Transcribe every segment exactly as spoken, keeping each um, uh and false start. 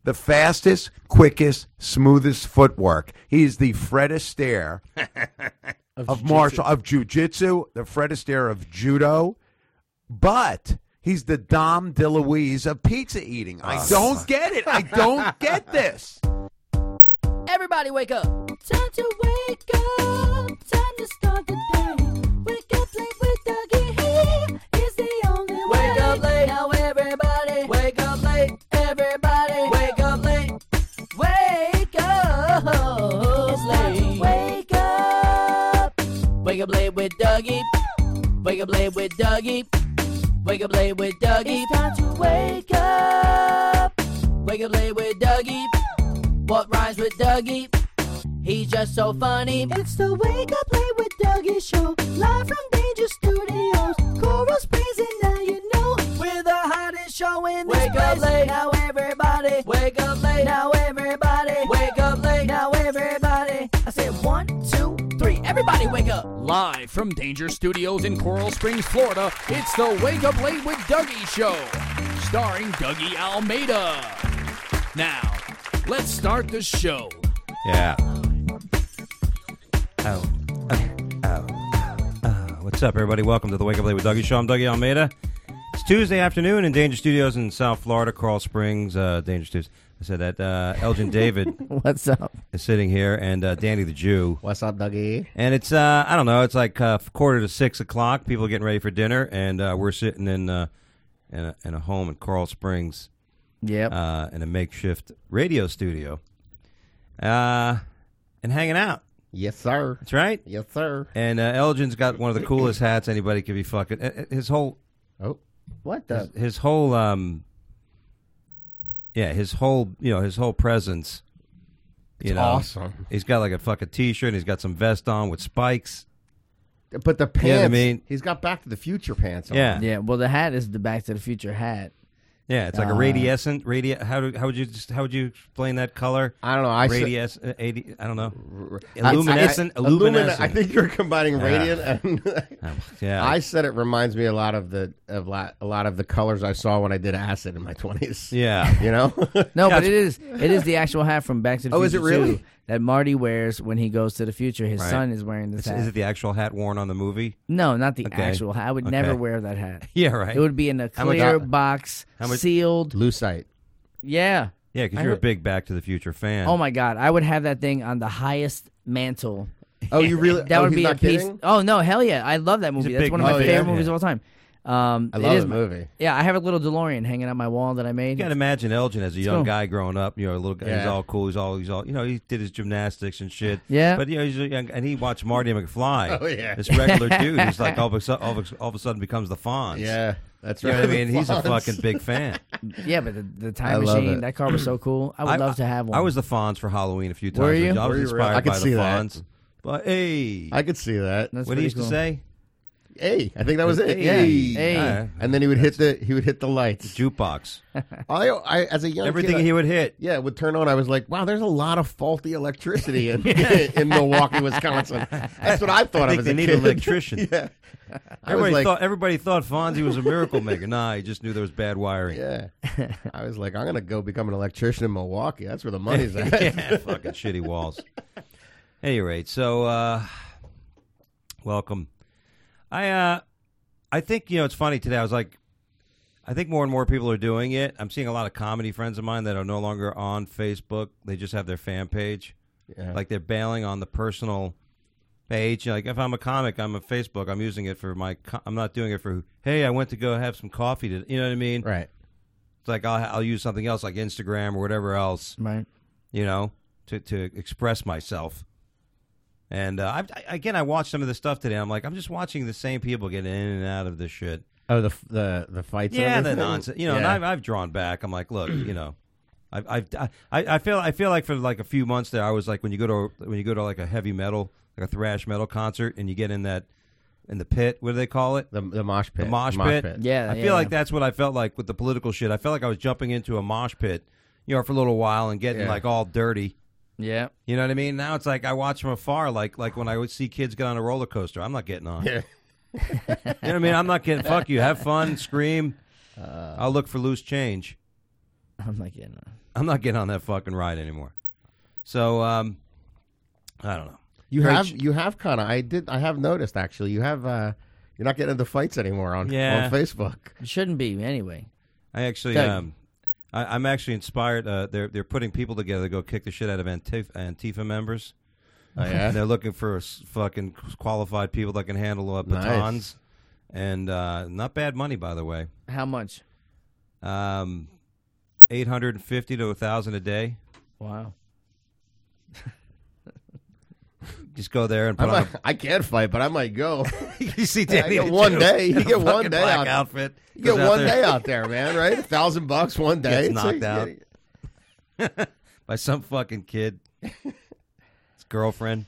the fastest, quickest, smoothest footwork. He's the Fred Astaire of, of martial of jiu-jitsu, the Fred Astaire of judo, but he's the Dom DeLuise of pizza eating. I Oh. don't get it. I don't get this. Everybody wake up. Time to wake up, time to start the day. Wake up late with Dougie, he is the only way. Wake up late. Now everybody, Wake up late. everybody, Wake up late. wake up. It's time to wake up. Wake up late with Dougie. Wake up late with Dougie. Wake up late with Dougie. It's time to wake up. Wake up late with Dougie. What rhymes with Dougie? He's just so funny. It's the Wake Up Late with Dougie show, live from Danger Studios. Coral Springs, and now you know We're the hottest show in this Wake up place. late, now everybody. Wake up late. Now everybody. Wake up late. Now everybody. I said one, two, three. Everybody wake up. Live from Danger Studios in Coral Springs, Florida, it's the Wake Up Late with Dougie show, starring Dougie Almeida. Now, let's start the show. Yeah. Oh. Oh. Oh. Oh. What's up, everybody? Welcome to the Wake Up Late with Dougie show. I'm Dougie Almeida. It's Tuesday afternoon in Danger Studios in South Florida, Coral Springs, uh, Danger Studios. I said that uh, Elgin David What's up? is sitting here, and uh, Danny the Jew. What's up, Dougie? And it's, uh, I don't know, it's like uh, quarter to six o'clock. People are getting ready for dinner, and uh, we're sitting in, uh, in, a, in a home in Coral Springs Yep. uh, in a makeshift radio studio uh, and hanging out. Yes, sir. That's right. Yes, sir. And uh, Elgin's got one of the coolest hats anybody could be fucking. uh, uh, His whole, Oh, what his, the? his whole, um, yeah, his whole, you know, his whole presence. You It's know, awesome. He's got like a fucking t-shirt. And he's got some vest on with spikes. But the pants, You know what I mean? he's got Back to the Future pants on. Yeah, Yeah, well, the hat is the Back to the Future hat. yeah. It's like a Uh, radiescent. Radi- How do how would you just, how would you explain that color? I don't know. I said, Radies. Uh, eighty, I don't know. I- Illuminescent. I, I, illumina- Illuminescent. I think you're combining Yeah. radiant and. Um, yeah. I said it reminds me a lot of the of lot, a lot of the colors I saw when I did acid in my twenties. yeah. You know. No, Yeah, but it is it is the actual hat from Back to the Oh, Future is it really? two that Marty wears when he goes to the future. His Right. son is wearing this Is, hat. is it the actual hat worn on the movie? No, not the Okay. actual hat. I would Okay. never wear that hat. Yeah, right. It would be in a How much- clear how- box, how much- sealed. Lucite. Yeah. Yeah, because I you're a heard- big Back to the Future fan. Oh my God, I would have that thing on the highest mantle. Oh, you really? That oh, would he's be a not piece. kidding? Oh no, hell yeah! I love that He's a movie. That's big one of my movie. favorite Oh, yeah. movies of all time. Um, I it love is the my- movie. Yeah, I have a little DeLorean hanging on my wall that I made. You got to imagine Elgin as a young cool. guy growing up. You know, a little guy. He's Yeah. all cool. He's all. He's all. You know, he did his gymnastics and shit. Yeah. But you know, he's a young, and he watched Marty McFly. Oh, yeah. This regular dude. He's like all of a sudden, all of a, all of a sudden becomes the Fonz. Yeah, that's You right. know what I mean? He's a Fonz. fucking big fan. Yeah, but the, the I time love machine, it. that car was so cool. I would love to have one. I was the Fonz for Halloween a few times. Were you? I Were was you really? inspired I could by see the that. Fonz. But hey, I could see that. That's what he pretty used cool. to say? Hey, I think that was it. Hey, Yeah. Hey. Uh, And then he would hit the he would hit the lights. jukebox. I, I as a young Everything kid, he would hit. yeah, would turn on. I was like, wow, there's a lot of faulty electricity in, in Milwaukee, Wisconsin. That's what I thought I think of as they a need kid. an electrician. yeah, I was Everybody like, thought everybody thought Fonzie was a miracle maker. Nah, he just knew there was bad wiring. yeah. I was like, I'm gonna go become an electrician in Milwaukee. That's where the money's at. Yeah, fucking shitty walls. At any rate, so uh, welcome. I uh, I think you know it's funny today. I was like, I think more and more people are doing it. I'm seeing a lot of comedy friends of mine that are no longer on Facebook. They just have their fan page. Yeah. Like they're bailing on the personal page. Like if I'm a comic, I'm on Facebook. I'm using it for my. Co- I'm not doing it for. Hey, I went to go have some coffee. To, you know what I mean? right. It's like I'll, I'll use something else, like Instagram or whatever else. Right. You know, to to express myself. And uh, I, I, again, I watched some of the stuff today. I'm like, I'm just watching the same people get in and out of this shit. Oh, the the the fights. and Yeah, the everything? nonsense. You know, and Yeah. I've, I've drawn back. I'm like, look, you know, I've, I've I I feel I feel like for like a few months there, I was like when you go to when you go to like a heavy metal, like a thrash metal concert, and you get in that in the pit. What do they call it? the the mosh pit. The mosh pit. Yeah, I yeah. feel like that's what I felt like with the political shit. I felt like I was jumping into a mosh pit, you know, for a little while and getting Yeah. like all dirty. Yeah. You know what I mean? Now it's like I watch from afar, like like when I would see kids get on a roller coaster. I'm not getting on. Yeah. You know what I mean? I'm not getting. Fuck you. Have fun. Scream. I'll look for loose change. I'm not getting on. I'm not getting on that fucking ride anymore. So, um, I don't know. You Rach- have you have kind of I did I have noticed actually you have uh, you're not getting into fights anymore on Yeah. on Facebook. It shouldn't be anyway. I actually, Doug. um, I, I'm actually inspired. Uh, they're they're putting people together to go kick the shit out of Antifa, Antifa members. Oh yeah. And they're looking for s- fucking qualified people that can handle uh, Nice. batons, and uh, not bad money, by the way. How much? Um, eight hundred and fifty to a thousand a day. Wow. Just go there and I, put on. might, I can't fight, but I might go. A, you see, I Danny get the one Jew day. You in a get one fucking day black out. outfit. You get Goes out one there, day out there, man. Right? A thousand bucks one day. Gets It's knocked like- out. by some fucking kid. His girlfriend.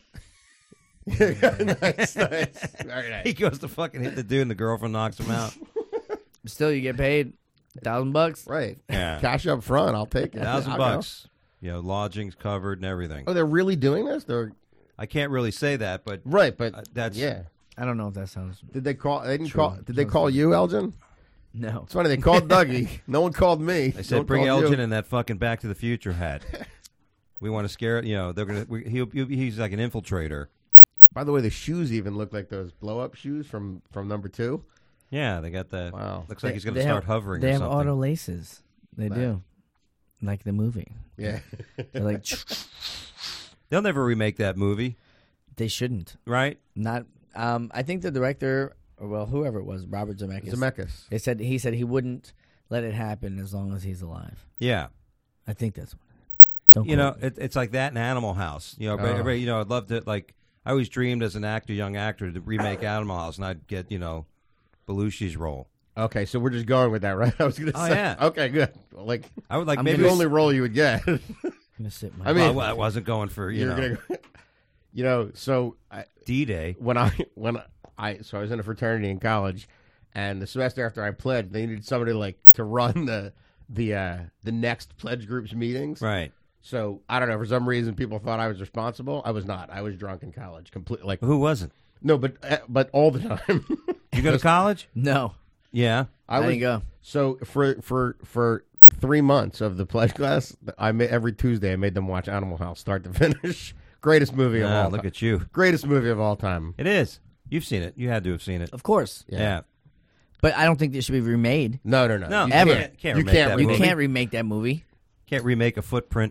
nice, nice. Very nice. He goes to fucking hit the dude, and the girlfriend knocks him out. Still, you get paid a thousand bucks. Right. Yeah. Cash up front. I'll take it. Thousand I'll go. bucks. You know, lodgings covered and everything. Oh, they're really doing this? They're I can't really say that, but right, but uh, that's yeah. I don't know if that sounds. Did they call? They didn't True. call. Did they call you, Elgin? No. It's funny. They called Dougie. No one called me. They No said one bring called you. Elgin in that fucking Back to the Future hat. We want to scare it. You know, they're gonna. We, he'll, he'll, he's like an infiltrator. By the way, the shoes even look like those blow up shoes from from number two. Yeah, they got that. Wow. Looks like They- he's gonna they start have- hovering. They or have something. auto laces. They Wow. do. Like the movie. Yeah. They're like, They'll never remake that movie, they shouldn't. right? Not. Um. I think the director, or well, whoever it was, Robert Zemeckis. Zemeckis. They said he said he wouldn't let it happen as long as he's alive. Yeah. I think that's what. Don't You know, quote me. it, it's like that in Animal House. You know, everybody- Oh. everybody- you know, I'd love to like. I always dreamed as an actor, young actor, to remake Animal House, and I'd get you know, Belushi's role. Okay, so we're just going with that, right? I was going to Oh, say. yeah. Okay, good. Like I would like I'm maybe. the gonna only role you would get. I'm gonna sit my. I mean- well, I wasn't going for you You're know gonna, you know. So I, D-Day. when I when I so I was in a fraternity in college, and the semester after I pledged, they needed somebody like to run the the uh, the next pledge group's meetings. Right. So I don't know. For some reason, people thought I was responsible. I was not. I was drunk in college. Completely. Like Who wasn't? no, but uh, but all the time. You go to college? no, Yeah. I, was, didn't go. So for for for three months of the pledge class, I made, every Tuesday I made them watch Animal House start to finish. Greatest movie of Ah, all look time. at you. Greatest movie of all time. It is. You've seen it. You had to have seen it. Of course, Yeah. Yeah. but I don't think this should be remade. No, no, no. No, You ever. Can't, can't You remake can't that You movie. can't remake that movie. Can't remake a Footprint.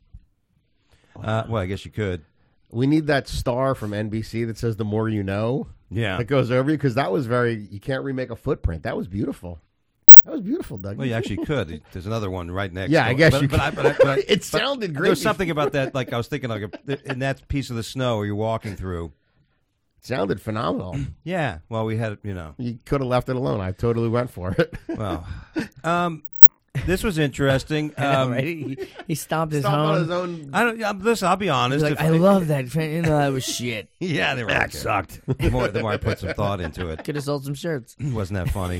Uh, well, I guess you could. We need that star from N B C that says "The more you know." Yeah. That goes over you because that was very. You can't remake a Footprint. That was beautiful. That was beautiful, Doug. Well, you actually could. There's another one right next. Yeah, I door. guess but, you but I, could. but I, but I, It but sounded great There was before. something about that. Like I was thinking, like a, in that piece of the snow you're walking through. sounded phenomenal. Yeah. Well, we had you know. You could have left it alone. I totally went for it. Well, um, this was interesting. Um, right? He, he stomped his Stop on home. his own. I don't. I'm, listen, I'll be honest. He's like, if- I love that. You know, that was shit. Yeah, they were. That okay. sucked. The more, the more I put some thought into it, Could have sold some shirts. wasn't that funny?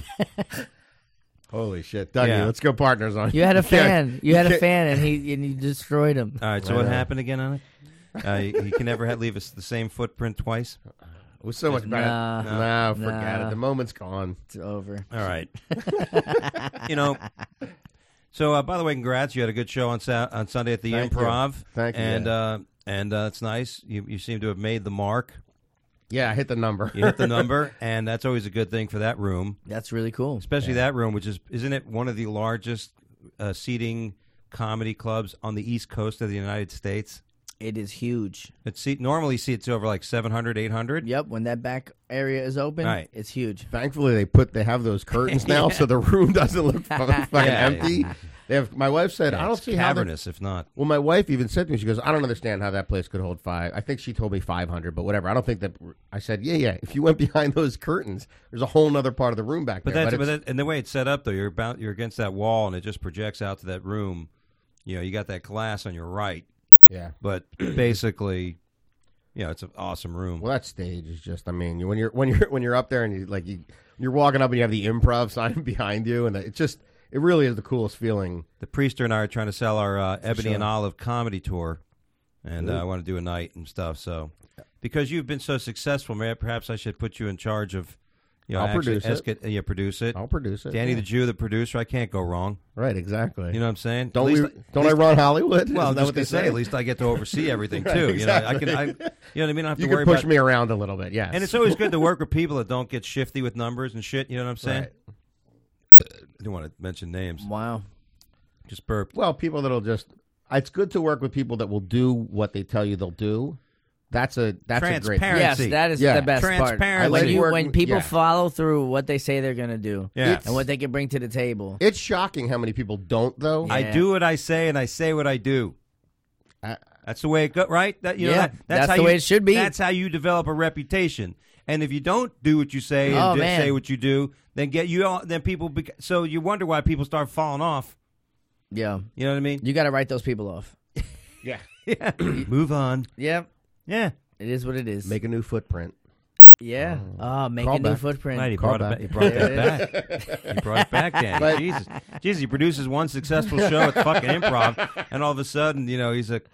Holy shit, Dougie! Yeah. Let's go partners on. You had a You can't- fan. You had a can't- fan, and he and you destroyed him. All right. So Right what on. happened again on it? Uh, he, he can never ha- leave us the same footprint twice. It was so much better. Nah. Nah, forget Nah. it. The moment's gone. It's over. All right. You know. So uh, by the way, congrats! You had a good show on Sa- on Sunday at the Thank you. Improv. Thank you, And yeah. uh, and uh, it's nice. You you seem to have made the mark. Yeah, I hit the number. You hit the number, and that's always a good thing for that room, That's really cool. especially that room, which is isn't it one of the largest uh, seating comedy clubs on the East Coast of the United States? It is huge. It seat normally seats over like seven hundred, eight hundred. Yep. When that back area is open, Right. it's huge. Thankfully, they put they have those curtains now, so the room doesn't look fucking, fucking Yeah. empty. They have. My wife said, Yeah, "I don't it's see how." They, cavernous, if not. well, my wife even said to me, she goes, "I don't understand how that place could hold five. I think she told me five hundred, but whatever. I don't think that." I said, "Yeah, yeah. If you went behind those curtains, there's a whole other part of the room back But there." that's but it's- that, and the way it's set up though, you're about you're against that wall, and it just projects out to that room. You know, you got that glass on your right, yeah. but basically, you know, it's an awesome room. Well, that stage is just. I mean, you, when you're when you're when you're up there and you like you you're walking up and you have the Improv sign behind you, and it's just it really is the coolest feeling. The Priester and I are trying to sell our uh, Ebony sure. and Olive comedy tour, and uh, Ooh. I want to do a night and stuff. So, because you've been so successful, maybe perhaps I should put you in charge of You know, I'll actually, produce it. esca- You produce it. I'll produce it. Danny yeah. the Jew, the producer. I can't go wrong. Right, exactly. You know what I'm saying? Don't At we? least- Don't at I least- run Hollywood? Well, I'm Isn't that just what they gonna say, say? at least I get to oversee everything Right, too. You know, I exactly. can. I, you know what I mean? I don't have You to can worry push about. me around a little bit, yes. And it's always good to work with people that don't get shifty with numbers and shit. You know what I'm saying? Right. I don't want to mention names. Wow. Just burped. Well, people that'll just. It's good to work with people that will do what they tell you they'll do. That's a that's a great. Transparent. Yes, that is Yeah. the best part. Transparency. When, I like you, working- when people yeah. follow through what they say they're going to do Yeah. and what they can bring to the table. It's shocking how many people don't, though. I Yeah. do what I say, and I say what I do. I- That's the way it goes, right? That, you know, Yeah, that, that's, that's how the you, way it should be. That's how you develop a reputation. And if you don't do what you say and Oh, just man. say what you do, then get you. All, then people. Bec- so you wonder why people start falling off. Yeah. You know what I mean? You got to write those people off. yeah. Yeah. Move on. Yep. Yeah. It is what it is. Make a new footprint. yeah. Oh, make Call a new back. footprint. Right, he Call brought, it back. back. he brought There that it back. He brought it back, Danny. But- Jesus. Jesus, he produces one successful show at fucking improv, and all of a sudden, you know, he's a.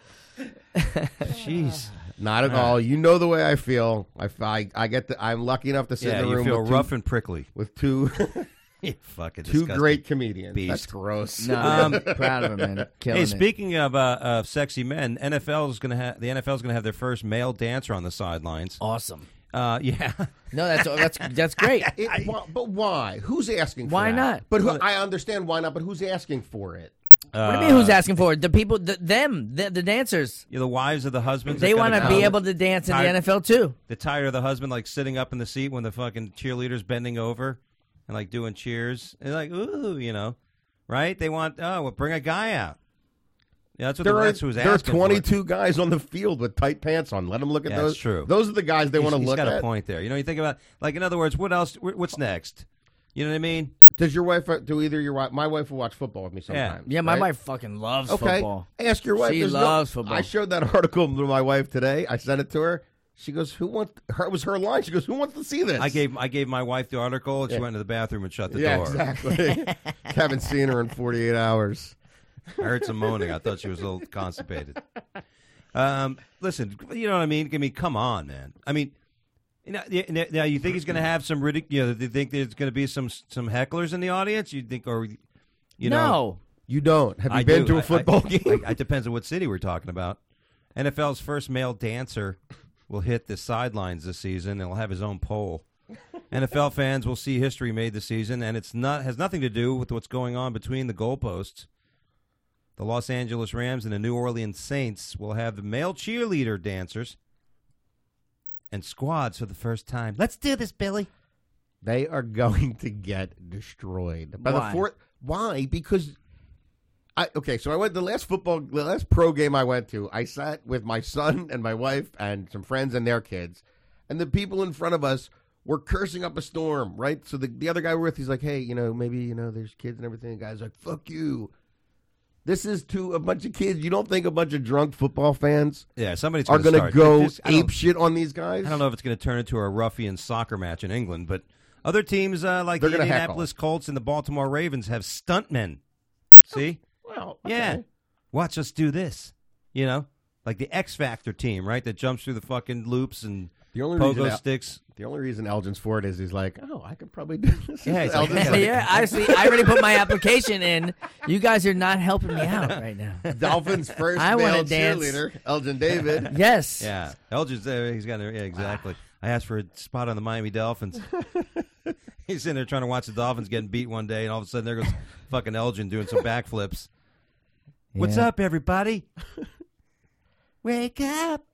Jeez. Not at All right. all. You know the way I feel. I, I, I get the, I'm lucky enough to sit Yeah, in the you room feel with rough two, and prickly. with two, You fucking two disgusting great comedians. beast. That's gross. No, Um, I'm proud of him, man. Killing Hey, it. speaking of uh, of sexy men, N F L is going to have the N F L is going to have their first male dancer on the sidelines. Awesome. Uh, yeah, No, that's that's that's great. It, why, but why? Who's asking for Why that? not? But who, I understand why not, but who's asking for it? What do you mean? Who's asking for it? The people, the, them, the, the dancers. You know, the wives of the husbands. They want want to be able to dance in the N F L too. The tired of the husband, like sitting up in the seat when the fucking cheerleader's bending over and like doing cheers, and like ooh, you know, right? They want oh, well, bring a guy out. Yeah, that's what There the, are, that's who's there are asking for it. twenty-two guys on the field with tight pants on. Let them look at Yeah, those. that's true. Those are the guys they He's- want to he's look got at. a point there. You know, you think about like in other words, what else? wh- What's next? You know what I mean? Does your wife? Do either your wife? My wife will watch football with me sometimes. Yeah, my right? wife fucking loves Okay, football. ask your wife. She There's no- loves football. I showed that article to my wife today. I sent it to her. She goes, "Who wants?" Her it was her line. She goes, "Who wants to see this?" I gave I gave my wife the article, and she Yeah. went to the bathroom and shut the yeah, door. exactly. Haven't seen her in forty-eight hours. I heard some moaning. I thought she was a little constipated. Um, listen, you know what I mean? I mean, come on, man. I mean, you know, y- n- now you think he's going to have some ridic- You know, do you think there's going to be some some hecklers in the audience? You think, or you know, no. You don't. Have you I been do. to a I- football I- game? I- It depends on what city we're talking about. N F L's first male dancer will hit the sidelines this season, and will have his own pole. N F L fans will see history made this season, and it's not has nothing to do with what's going on between the goalposts. The Los Angeles Rams and the New Orleans Saints will have the male cheerleader dancers and squads for the first time. Let's do this, Billy. They are going to get destroyed by Why? the fourth. Why? Because I okay. So I went the last football, the last pro game I went to. I sat with my son and my wife and some friends and their kids, and the people in front of us were cursing up a storm. Right. So the the other guy we're with, he's like, "Hey, you know, maybe you know, there's kids and everything." The guy's like, "Fuck you." This is to a bunch of kids. You don't think a bunch of drunk football fans Yeah, somebody's are going going to to go Just- I don't- ape shit on these guys? I don't know if it's going to turn into a ruffian soccer match in England, but other teams uh, like They're the gonna heckle. Indianapolis Colts and the Baltimore Ravens have stuntmen. See? Well, Yeah. okay. Watch us do this. You know? Like the X Factor team, right? That jumps through the fucking loops and The only pogo reason Al- sticks. The only reason Elgin's for it is he's like, oh, I could probably do this. Yeah, he's like, Elgin's yeah. Yeah, honestly, I already put my application in. You guys are not helping me out right now. Dolphins' first I wanna male dance. cheerleader, Elgin David. Yes. Yeah. Elgin's there. He's got yeah, exactly. I asked for a spot on the Miami Dolphins. He's in there trying to watch the Dolphins getting beat one day, and all of a sudden there goes fucking Elgin doing some backflips. What's Yeah. up, everybody? Wake up.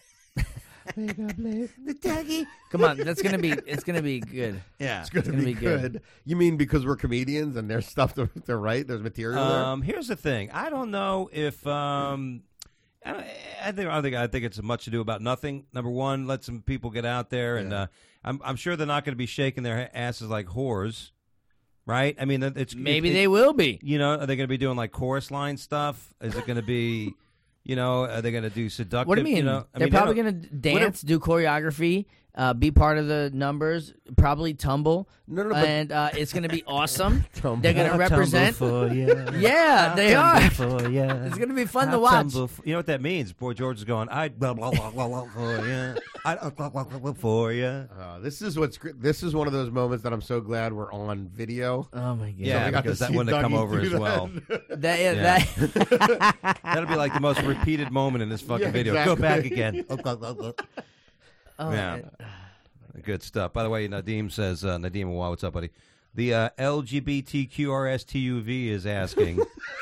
The Dougie. Come on, that's gonna be. It's gonna be good. Yeah. It's going to gonna be, be good. good. You mean because we're comedians and there's stuff to, to write? There's material Um, here's the thing. I don't know if um, I, I think I think I think it's much ado about nothing. Number one, let some people get out there, and Yeah. uh, I'm I'm sure they're not going to be shaking their asses like whores, right? I mean, it's Maybe it, they will be. You know, are they going to be doing like chorus line stuff? Is it going to be, you know, are they going to do seductive? What do you mean? know? I They're mean, I probably don't- gonna dance, do choreography, uh, be part of the numbers, probably tumble, No, no, but- and uh, it's going to be awesome. Tumble. They're going to represent. for you. Yeah, they are. For you. It's going to be fun I'll to watch. tumble f- you know what that means? Boy George is going, I blah blah blah blah blah for you. I blah blah blah blah for you. Uh, this is what's gr- this is one of those moments that I'm so glad we're on video. Oh my god! Yeah, we got because to that see wouldn't have come Dougie over do as that. well. That, yeah, Yeah. that That'll be like the most repeated moment in this fucking Yeah, video. exactly. Go back again. oh, Yeah. it- Good stuff. By the way, Nadim says, uh, Nadim, wow, what's up, buddy? The uh, L G B T Q R S T U V is asking.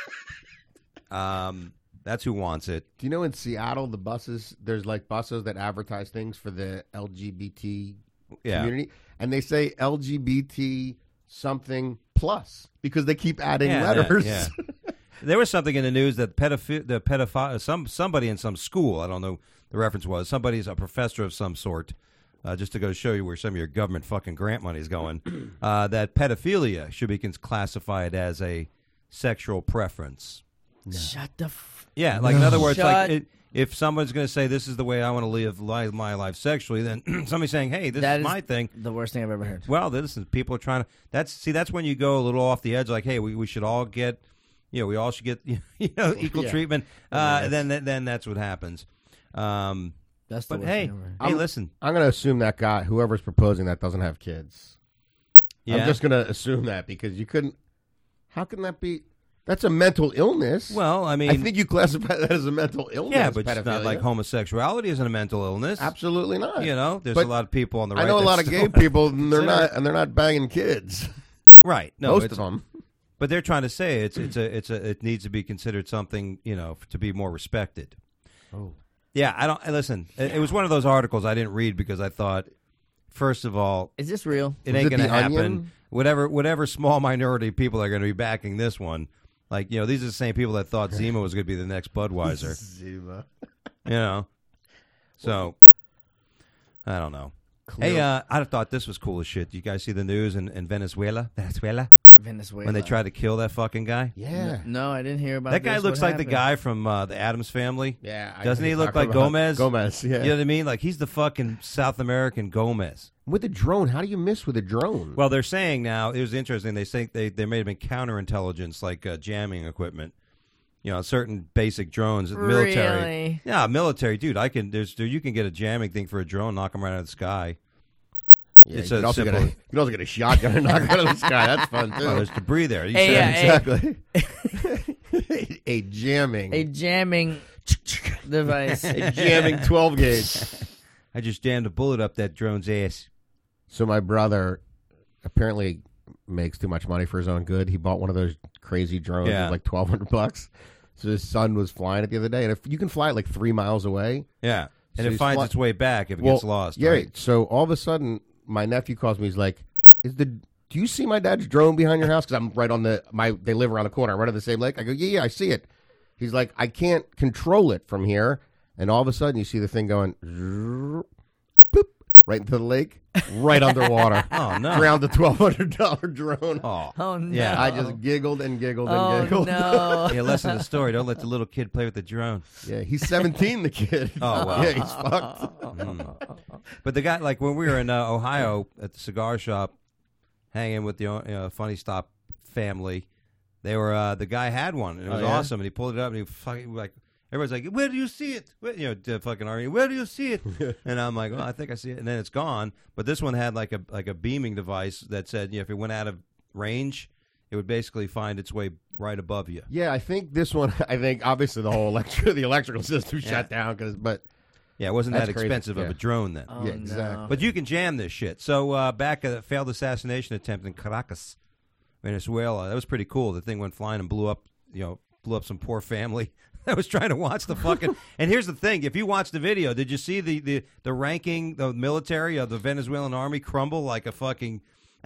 um, that's who wants it. Do you know in Seattle the buses? There's like buses that advertise things for the L G B T Yeah. community, and they say L G B T something plus because they keep adding Yeah, letters. yeah, yeah. There was something in the news that pedophi- the pedophile, some somebody in some school, I don't know the reference was, somebody's a professor of some sort, uh, just to go show you where some of your government fucking grant money is going, uh, that pedophilia should be cons- classified as a sexual preference. Shut the. F- Yeah, like in other words, Shut- like it, if someone's going to say this is the way I want to live li- my life sexually, then somebody's saying, hey, this That is is- my thing. the worst thing I've ever heard. Well, listen, people are trying to. That's see, that's when you go a little off the edge. Like, hey, we, we should all get, you know, we all should get, you know, equal Yeah. treatment. Uh, then then that's what happens. Um, That's the but worst hey, thing I've ever heard. hey, I'm- listen, I'm going to assume that guy, whoever's proposing that, doesn't have kids. yeah, I'm just going to assume that because you couldn't. How can that be? That's a mental illness. well, I mean, I think you classify that as a mental illness. yeah, but it's not pedophilia. like homosexuality isn't a mental illness. Absolutely not. You know, there's But a lot of people on the right. I know a that lot of still- gay people, and they're Consider- not, and they're not banging kids. right? No, Most it's, of them. But they're trying to say it's it's a it's a it needs to be considered something, you know, to be more respected. Oh. Yeah, I don't listen. It, it was one of those articles I didn't read because I thought, first of all, Is this real? it Was ain't it going to The happen. Onion? Whatever whatever small minority of people are going to be backing this one. Like, you know, these are the same people that thought Zima was going to be the next Budweiser. Zima. You know, so I don't know. Hey, uh, I thought this was cool as shit. You guys see the news in, in Venezuela? Venezuela Venezuela. when they tried to kill that fucking guy. Yeah. No, I didn't hear about That guy this. looks What like the happened? guy from uh, the Addams Family. Yeah. I Doesn't know he you're look talking like about Gomez? Gomez, yeah. You know what I mean? Like he's the fucking South American Gomez. With a drone, how do you miss with a drone? Well, they're saying now, it was interesting, they think they, they may have been counterintelligence, like uh, jamming equipment. You know, certain basic drones, military. Really? Yeah, military, dude. I can. There's, there, you can get a jamming thing for a drone, knock them right out of the sky. yeah, it's you, a can also get a, simple- you can also get a shotgun and knock it out of the sky. That's fun, too. Oh, there's debris there. You Hey, said- yeah, exactly. a jamming. A jamming device. A jamming twelve gauge. I just jammed a bullet up that drone's ass. So my brother apparently makes too much money for his own good. He bought one of those crazy drones Yeah. for like twelve hundred bucks. So his son was flying it the other day, and if you can fly it like three miles away, Yeah, and So it he's finds fly- its way back if it well, gets lost. Yeah. right? So all of a sudden, my nephew calls me. He's like, "Is the do you see my dad's drone behind your house? Because I'm right on the my they live around the corner, right on the same lake." I go, "Yeah, yeah, I see it." He's like, "I can't control it from here," and all of a sudden, you see the thing going, zzzz, boop, right into the lake, right underwater. Oh no! Drowned the twelve hundred dollar drone. Oh, Oh no! Yeah. I just giggled and giggled and Oh giggled. no! yeah. Listen to the story. Don't let the little kid play with the drone. Yeah, he's seventeen, the kid. Oh, wow. Yeah, he's fucked. Mm. But the guy, like when we were in uh, Ohio at the cigar shop, hanging with the uh, Funny Stop family, they were uh, the guy had one and it Oh, was yeah? awesome. And he pulled it up and he fucking like everybody's like, "Where do you see it?" Where, you know, to fucking argue, "Where do you see it?" And I'm like, "Well, I think I see it." And then it's gone. But this one had like a like a beaming device that said, you know, if it went out of range, it would basically find its way right above you. Yeah, I think this one. I think obviously the whole electric, the electrical system Yeah. shut down because, but Yeah, it wasn't That's that crazy. expensive of Yeah. a drone then. Oh, Yeah, exactly. no. But you can jam this shit. So uh, back at a failed assassination attempt in Caracas, Venezuela, that was pretty cool. The thing went flying and blew up, you know, blew up some poor family that was trying to watch the fucking. And here's the thing: if you watch the video, did you see the the the ranking, the military of the Venezuelan army crumble like a fucking?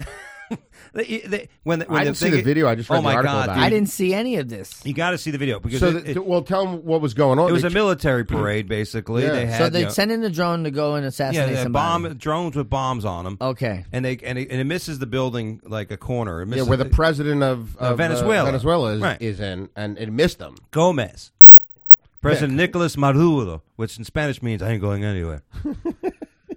they, they, when the, when I the didn't see thing- the video. I just read oh the my article god, about dude. it. I didn't see any of this. You got to see the video because So, it, the, it, well, tell them what was going on. it was They a military parade. Basically, Yeah. they had So they you know, send in the drone to go and assassinate yeah, they had somebody. bomb drones with bombs on them. Okay. And they and it, and it misses the building like a corner. It yeah, misses where the president of, Uh, of Venezuela. uh, Venezuela is, Right. is in, and it missed them. Gomez, President Nicolas Maduro, which in Spanish means I ain't going anywhere.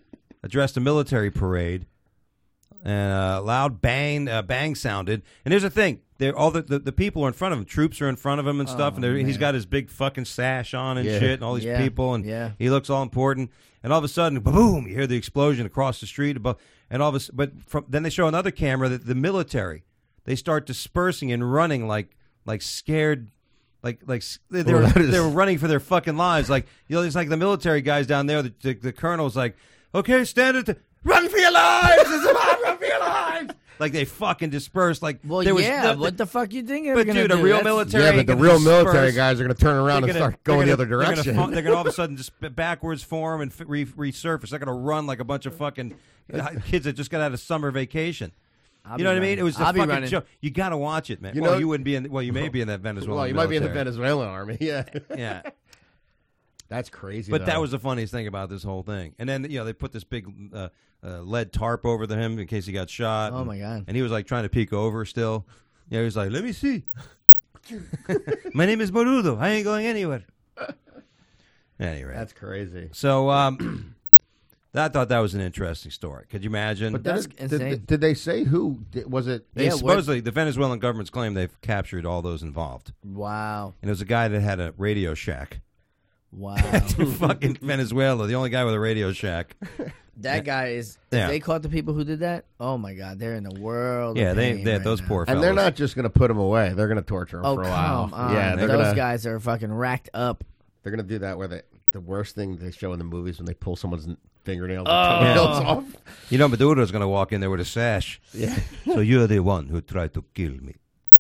addressed a military parade. And uh, loud bang, uh, bang sounded. And here's the thing: they're all the, the the people are in front of him. Troops are in front of him and stuff. Oh, and he's man. got his big fucking sash on and Yeah. shit, and all these Yeah. people, and Yeah. he looks all important. And all of a sudden, boom! You hear the explosion across the street above. And all of a s- but from, then they show another camera that the military they start dispersing and running like like scared. Like, like they, they, Well, were, that is- they were running for their fucking lives. Like, you know, there's like the military guys down there. The, the, the colonel's like, okay, stand at the, run for your lives! It's about run for your lives! Like, they fucking dispersed. Like, Well, there was yeah. the- what the fuck you think? But, dude, a real military. Yeah, ain't but the gonna real disperse. military guys are going to turn around They're and gonna- start going they're the gonna- other direction. They're going to all of a sudden just backwards form and re- resurface. They're going to run like a bunch of fucking kids that just got out of summer vacation. I'll You know be what I mean? running. It was a I'll be fucking running. joke. You got to watch it, man. You well, know- you wouldn't be in. Well, you may be in that Venezuelan. well, you might be in the military. Venezuelan army. Yeah, Yeah. that's crazy. But though. that was the funniest thing about this whole thing. And then, you know, they put this big uh, uh, lead tarp over the him in case he got shot. Oh, and, my God. And he was like trying to peek over still. Yeah, he was like, let me see. My name is Morudo. I ain't going anywhere. Anyway. that's crazy. So um, I thought that was an interesting story. Could you imagine? But That's did, insane. Did, did they say who did, was it? they Yeah, what- supposedly, the Venezuelan government's claim they've captured all those involved. Wow. And it was a guy that had a Radio Shack. Wow. Fucking Venezuela, the only guy with a Radio Shack. That guy is. If Yeah. they caught the people who did that, oh my God, they're in the world. Yeah, of they, pain they right those now. poor fellas. And they're not just going to put him away; they're going to torture him Oh for a while. come on! Yeah, they're those going to guys are fucking racked up. they're going to do that. Where they, the worst thing they show in the movies when they pull someone's fingernails Oh. and toenails off. You know, Maduro's going to walk in there with a sash. Yeah, So you're the one who tried to kill me.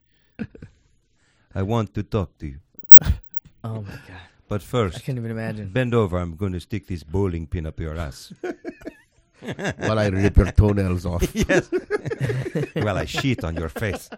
I want to talk to you. Oh my God, But I first, can't even imagine. bend over. I'm going to stick this bowling pin up your ass. while I rip your toenails off. Yes. Well, I shit on your face.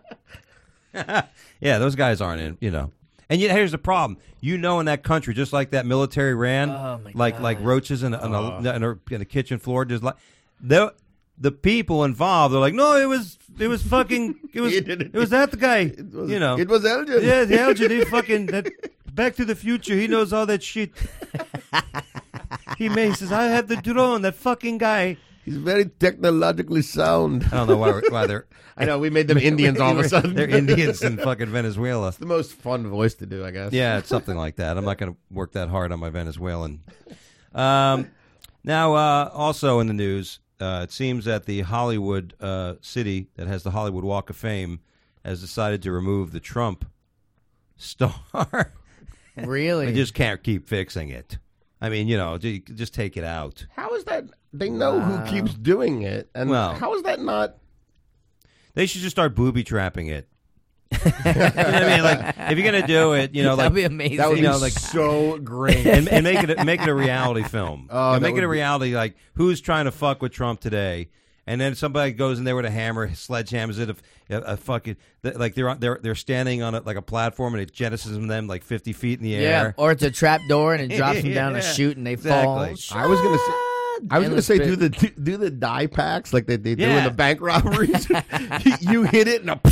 Yeah, those guys aren't in, you know. And yet, here's the problem. You know, in that country, just like that military ran, Oh, my like God. like roaches in a, in, a, in, a, in a kitchen floor, just like the the people involved. They're like, no, it was it was fucking it was He did it. it was that the guy, It was, you know. it was Elgin. Yeah, the Elgin, he fucking that Back to the Future. He knows all that shit. He may he says, I had the drone. That fucking guy. He's very technologically sound. I don't know why, why they're I know we made them Indians all of a sudden. They're Indians in fucking Venezuela. It's the most fun voice to do, I guess. Yeah, it's something like that. I'm not going to work that hard on my Venezuelan. Um, now, uh, also in the news, uh, it seems that the Hollywood uh, city that has the Hollywood Walk of Fame has decided to remove the Trump star. Really? They just can't keep fixing it. I mean, you know, ju- just take it out. How is that? They know Wow. who keeps doing it, and Well- how is that not? They should just start booby trapping it. You know what I mean? Like, if you're going to do it, you know, That'd like be amazing. That would You be know, like- so great. and, and make it a, make it a reality film. Oh, And that make it a would be- reality like who's trying to fuck with Trump today, and then somebody goes in there with a hammer, sledgehammers it, a, a, a fucking like they're they're they're standing on it like a platform, and it jettisons them like fifty feet in the yeah, air. or it's a trap door and it drops them down Yeah, to shoot and they fall. exactly. I was gonna say. I was going to Endless say bit. do the do, do the die packs like they, they do in Yeah. the bank robberies. you, you hit it and a,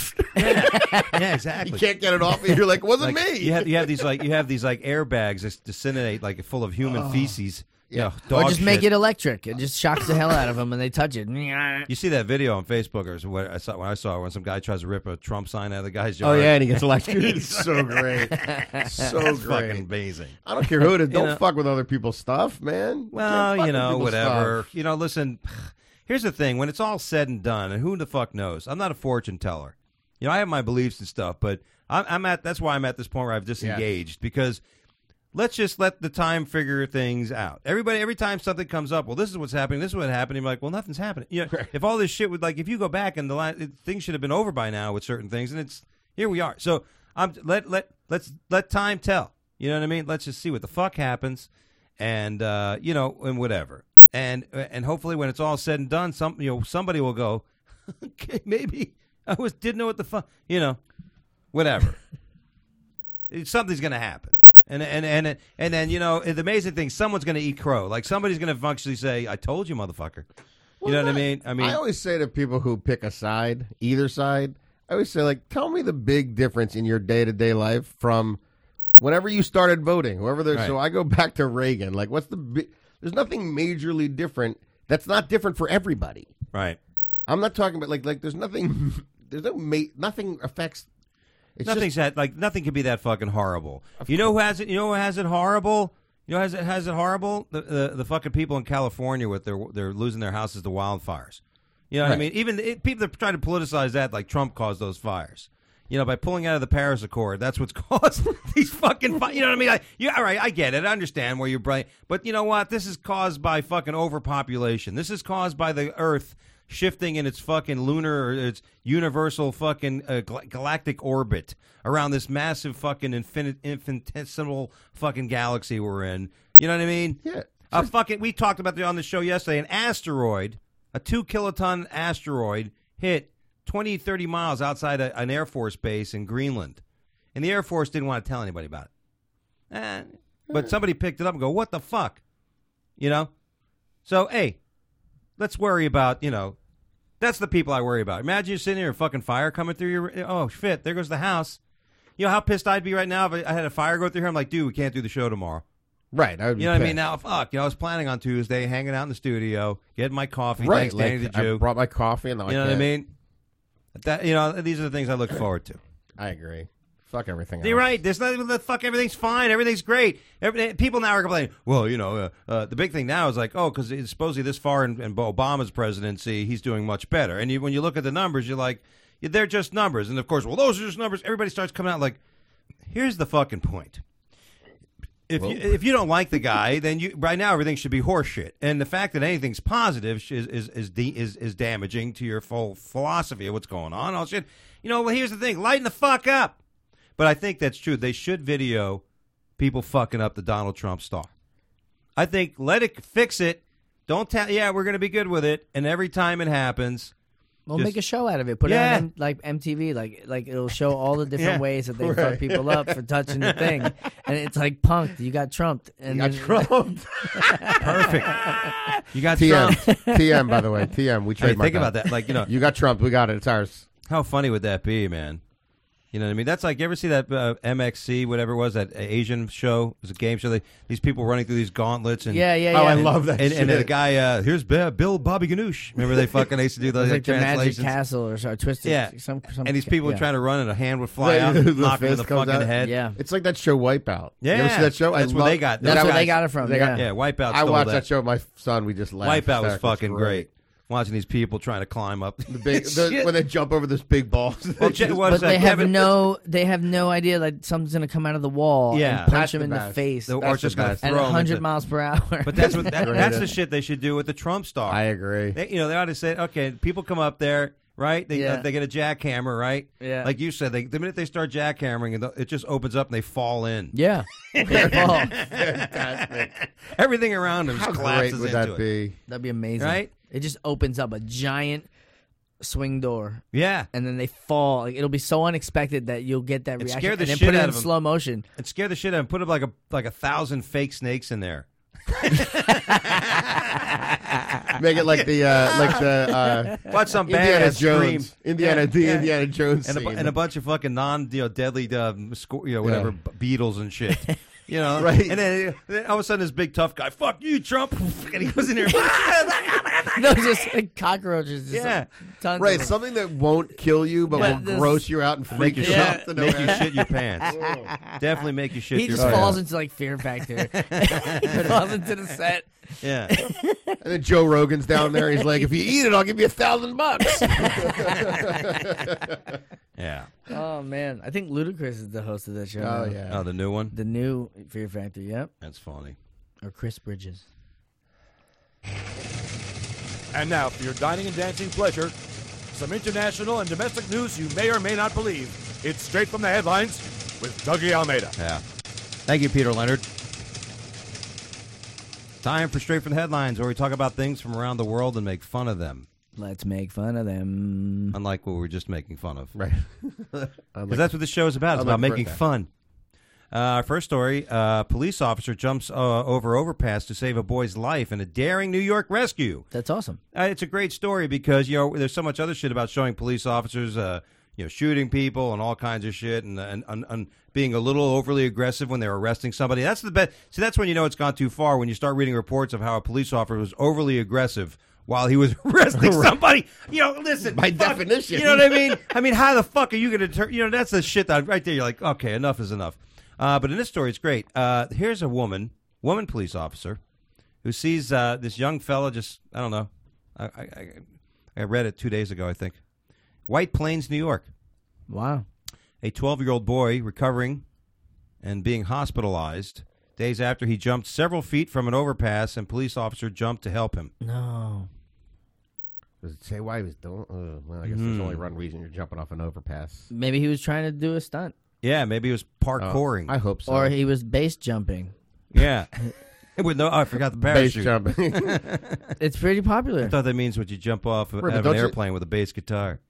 Yeah, you exactly. can't get it off, and you're like, it wasn't Like, me. You have you have these like you have these like airbags that disseminate like full of human feces. Yeah. Yeah, Or just make it electric. It just shocks the hell out of them when they touch it. You see that video on Facebook or what I saw when I saw it, when some guy tries to rip a Trump sign out of the guy's Oh yard. yeah, and he gets electrocuted. It's so great, so It's great. fucking amazing. I don't care who it is. Don't know- fuck with other people's stuff, man. Well, Can't fuck you with know, people's whatever. stuff. You know, listen, here's the thing. When it's all said and done, and who the fuck knows? I'm not a fortune teller. You know, I have my beliefs and stuff, but I'm, I'm at, that's why I'm at this point where I've disengaged because let's just let the time figure things out. Everybody, every time something comes up, well, this is what's happening, this is what happened, you're like, well, nothing's happening. You know, if all this shit would, like, if you go back and the line, it, things should have been over by now with certain things, and it's, here we are. So I'm, let, let, let's, let time tell. You know what I mean? Let's just see what the fuck happens. And uh, you know, and whatever, and and hopefully, when it's all said and done, some you know somebody will go, okay, maybe I was didn't know what the fuck, you know, whatever. Something's gonna happen, and and and and then you know the amazing thing, someone's gonna eat crow. Like somebody's gonna functionally say, "I told you, motherfucker." You know what I mean? I mean, I always say to people who pick a side, either side, I always say, like, tell me the big difference in your day to day life from whenever you started voting, whoever there's. Right. So I go back to Reagan. Like, what's the big? There's nothing majorly different That's not different for everybody. Right. I'm not talking about like like there's nothing there's no ma- nothing affects. It's Nothing's just, that like nothing can be that fucking horrible. You know who has it? You know who has it horrible? You know who has it has it horrible? The the, the fucking people in California with their they're losing their houses to wildfires. You know what I Right. mean? Even it, people that try to politicize that, like Trump caused those fires. You know, by pulling out of the Paris Accord, that's what's caused these fucking. Fi- you know what I mean? I, yeah, all right, I get it. I understand where you're bright, but you know what? This is caused by fucking overpopulation. This is caused by the Earth shifting in its fucking lunar or its universal fucking uh, gal- galactic orbit around this massive fucking infinite, infinitesimal fucking galaxy we're in. You know what I mean? yeah. A fucking. We talked about it on the show yesterday. An asteroid, a two kiloton asteroid, hit twenty, thirty miles outside a, an Air Force base in Greenland. And the Air Force didn't want to tell anybody about it. Eh, but somebody picked it up and go, what the fuck? You know? So, hey, let's worry about, you know, that's the people I worry about. Imagine you're sitting here, a fucking fire coming through your, oh, shit, there goes the house. You know how pissed I'd be right now if I had a fire go through here? I'm like, dude, we can't do the show tomorrow. Right. I would be You know what I mean? pissed. Now, fuck, you know, I was planning on Tuesday, hanging out in the studio, getting my coffee, Right. thanks Danny Like, the I Jew. brought my coffee and like, You know what I yeah, mean? That you know, these are the things I look forward to. I agree. Fuck everything. You're else. right. There's nothing. The fuck, everything's fine. Everything's great. Every, people now are complaining. Well, you know, uh, uh, the big thing now is like, oh, because supposedly this far in, in Obama's presidency, he's doing much better. And you, when you look at the numbers, you're like, they're just numbers. And of course, well, those are just numbers. Everybody starts coming out like, here's the fucking point. If you if you don't like the guy, then you right now everything should be horseshit. And the fact that anything's positive is is is de- is, is damaging to your full philosophy of what's going on. All shit. You know, well, here's the thing: lighten the fuck up. But I think that's true. They should video people fucking up the Donald Trump star. I think let it fix it. Don't tell. Yeah, we're gonna be good with it. And every time it happens, Well, Just- make a show out of it. Put Yeah. it on M- like M T V. Like like it'll show all the different Yeah. ways that they Right. fuck people up for touching the thing, and it's like punked. You got trumped. And You got then- Trump. perfect. You got T M. Trump. T M, by the way. T M. We I mean, trademarked think about that. Like you know, You got Trump. We got it. It's ours. how funny would that be, man? You know what I mean? That's like, you ever see that uh, M X C, whatever it was, that Asian show? It was a game show. They, these people running through these gauntlets. And, Yeah, yeah, yeah. Oh, I And- love that And, shit. and then the guy, uh, here's Bill, Bill Bobby Ganoush. Remember they fucking used to do It those was like the Magic translations? Castle or so, Twisted. Yeah. Some, some, And these people yeah. are trying to run and a hand would fly Right, out the and knock them in fist the comes fucking out. head. Yeah. It's like that show Wipeout. Yeah. You ever see that show? That's I where love, they got That's those where they guys- got it from. they got- yeah. Yeah, Wipeout I stole watched that. that show with my son. We just laughed. Wipeout was It's fucking great. great. Watching these people trying to climb up. The big, the, Shit. when they jump over those big balls. Well, Ch- what is But that? they have Kevin- no, they have no idea that something's gonna come out of the wall Yeah. and punch That's him the in the best. face, The- or That's it's just the going to best. and throw him 100 into- miles per hour. But that's what that, Great. that's the shit they should do with the Trump star. I agree. They, you know, they ought to say, okay, people come up there, right? They Yeah. uh, they get a jackhammer, right? Yeah. Like you said, they, the minute they start jackhammering, and the- it just opens up and they fall in. yeah. They fall. Fantastic. Everything around them How just great collapses would into that it. be? That'd be amazing. Right? It just opens up a giant swing door, Yeah, and then they fall. Like, it'll be so unexpected that you'll get that It reaction, scared the and then shit put it out in of 'em. slow motion. and scare the shit out of them. Put up like a like a thousand fake snakes in there. Make it like the uh, like the uh, Watch some Indiana badass scream. Jones. Indiana, Yeah, the yeah. Indiana Jones and a, bu- scene. and a bunch of fucking non you know deadly uh, sco- you know whatever Yeah. b- beetles and shit. You know, Right. And then, then all of a sudden, this big tough guy, fuck you, Trump, and he goes in there. No, just like cockroaches. Just Yeah. tons Right, of them. something that won't kill you, but Yeah, will this- gross you out and freak you Yeah. out. To no make you end. shit your pants. Definitely make you shit He your just pants. falls into like Fear Factor. He falls into the set. Yeah. And then Joe Rogan's down there. He's like, "If you eat it, I'll give you a thousand bucks." Yeah. Oh man, I think Ludacris is the host of that show. Oh now. yeah. Oh, the new one? the new Fear Factor. Yep, That's funny. or Chris Bridges. And now, for your dining and dancing pleasure, some international and domestic news you may or may not believe. It's straight from the headlines with Dougie Almeida. Yeah. Thank you, Peter Leonard. Time for Straight from the Headlines, where we talk about things from around the world and make fun of them, Let's make fun of them. unlike what we were just making fun of. Right. Because that's what the show is about. It's I about like making birthday. fun. Uh, our first story, uh, police officer jumps uh, over overpass to save a boy's life in a daring New York rescue. That's awesome. Uh, it's a great story because, you know, there's so much other shit about showing police officers, uh, you know, shooting people and all kinds of shit, and and, and and being a little overly aggressive when they're arresting somebody. That's the best. See, that's when you know it's gone too far, when you start reading reports of how a police officer was overly aggressive while he was arresting somebody. You know, listen. By fuck, definition. You know what I mean? I mean, how the fuck are you going to turn? You know, that's the shit that right there. You're like, okay, enough is enough. Uh, but in this story, it's great. Uh, here's a woman, woman police officer, who sees uh, this young fella just, I don't know. I, I, I read it two days ago, I think. White Plains, New York. Wow. A twelve-year-old boy recovering and being hospitalized days after he jumped several feet from an overpass, and police officer jumped to help him. No. Does it say why he was doing? Uh, well, I guess there's only one reason you're jumping off an overpass. Maybe he was trying to do a stunt. Yeah, maybe he was parkouring. Oh, I hope so. Or he was base jumping. Yeah. With no, oh, I forgot the base parachute. jumping. It's pretty popular. I thought that means when you jump off of Right, but an don't you- airplane with a bass guitar.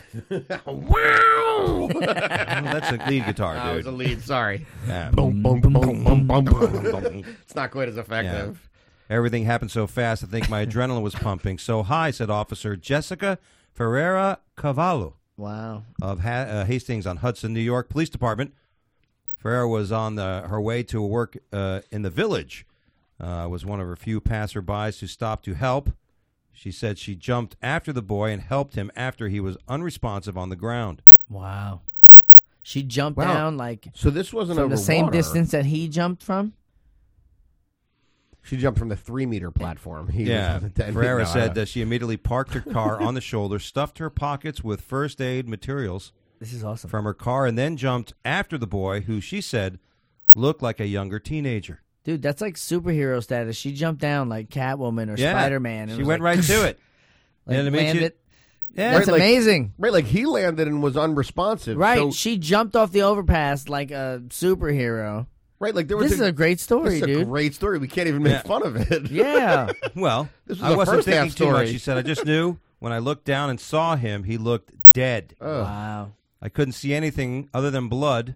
Wow! Well, that's a lead guitar, That was dude. a lead. Sorry. Yeah. Boom, boom, boom, boom, boom, boom. It's not quite as effective. Everything happened so fast, I think my adrenaline was pumping so high, said Officer Jessica Ferreira Cavallo Wow. of ha- uh, Hastings on Hudson, New York Police Department. Ferreira was on the, her way to work uh, in the Village. Uh, was one of her few passerbys who stopped to help. She said she jumped after the boy and helped him after he was unresponsive on the ground. Wow. She jumped Wow. down like So this wasn't from over the same water. distance that he jumped from? She jumped from the three-meter platform. He was Yeah, on the ten Ferreira feet. No, I said don't- that she immediately parked her car on the shoulder, stuffed her pockets with first aid materials This is awesome. from her car, and then jumped after the boy, who she said looked like a younger teenager. Dude, that's like superhero status. She jumped down like Catwoman or Yeah, Spider-Man. and She was went like, right to it. Like, You know what I mean? She- landed. Yeah, That's Right, like- amazing. Right, like he landed and was unresponsive. Right. So, She jumped off the overpass like a superhero. right, like there was This is a great story, this is a dude. great story. We can't even make Yeah. fun of it. Yeah. well, This was I the wasn't first half thinking too much. story. She said, I just knew when I looked down and saw him, he looked dead. Ugh. Wow. I couldn't see anything other than blood.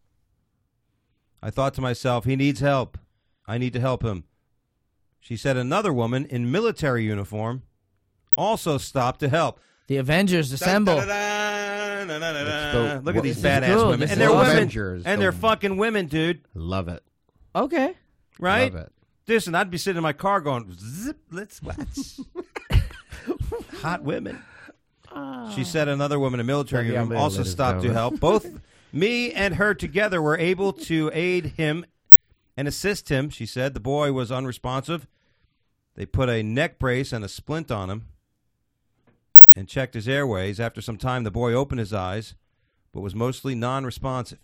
I thought to myself, he needs help. I need to help him. She said another woman in military uniform also stopped to help. The Avengers assemble. the- Look at these This is badass cool. women. This And is they're awesome. women. Avengers, And the- they're fucking women, dude. Love it. Okay. Right? Love it. Listen, I'd be sitting in my car going, zip, let's watch. Hot women. She said another woman in military Yeah, uniform man, also ladies and stopped to gentlemen. help. Both me and her together were able to aid him and assist him. She said the boy was unresponsive. They put a neck brace and a splint on him and checked his airways. After some time, the boy opened his eyes, but was mostly non-responsive.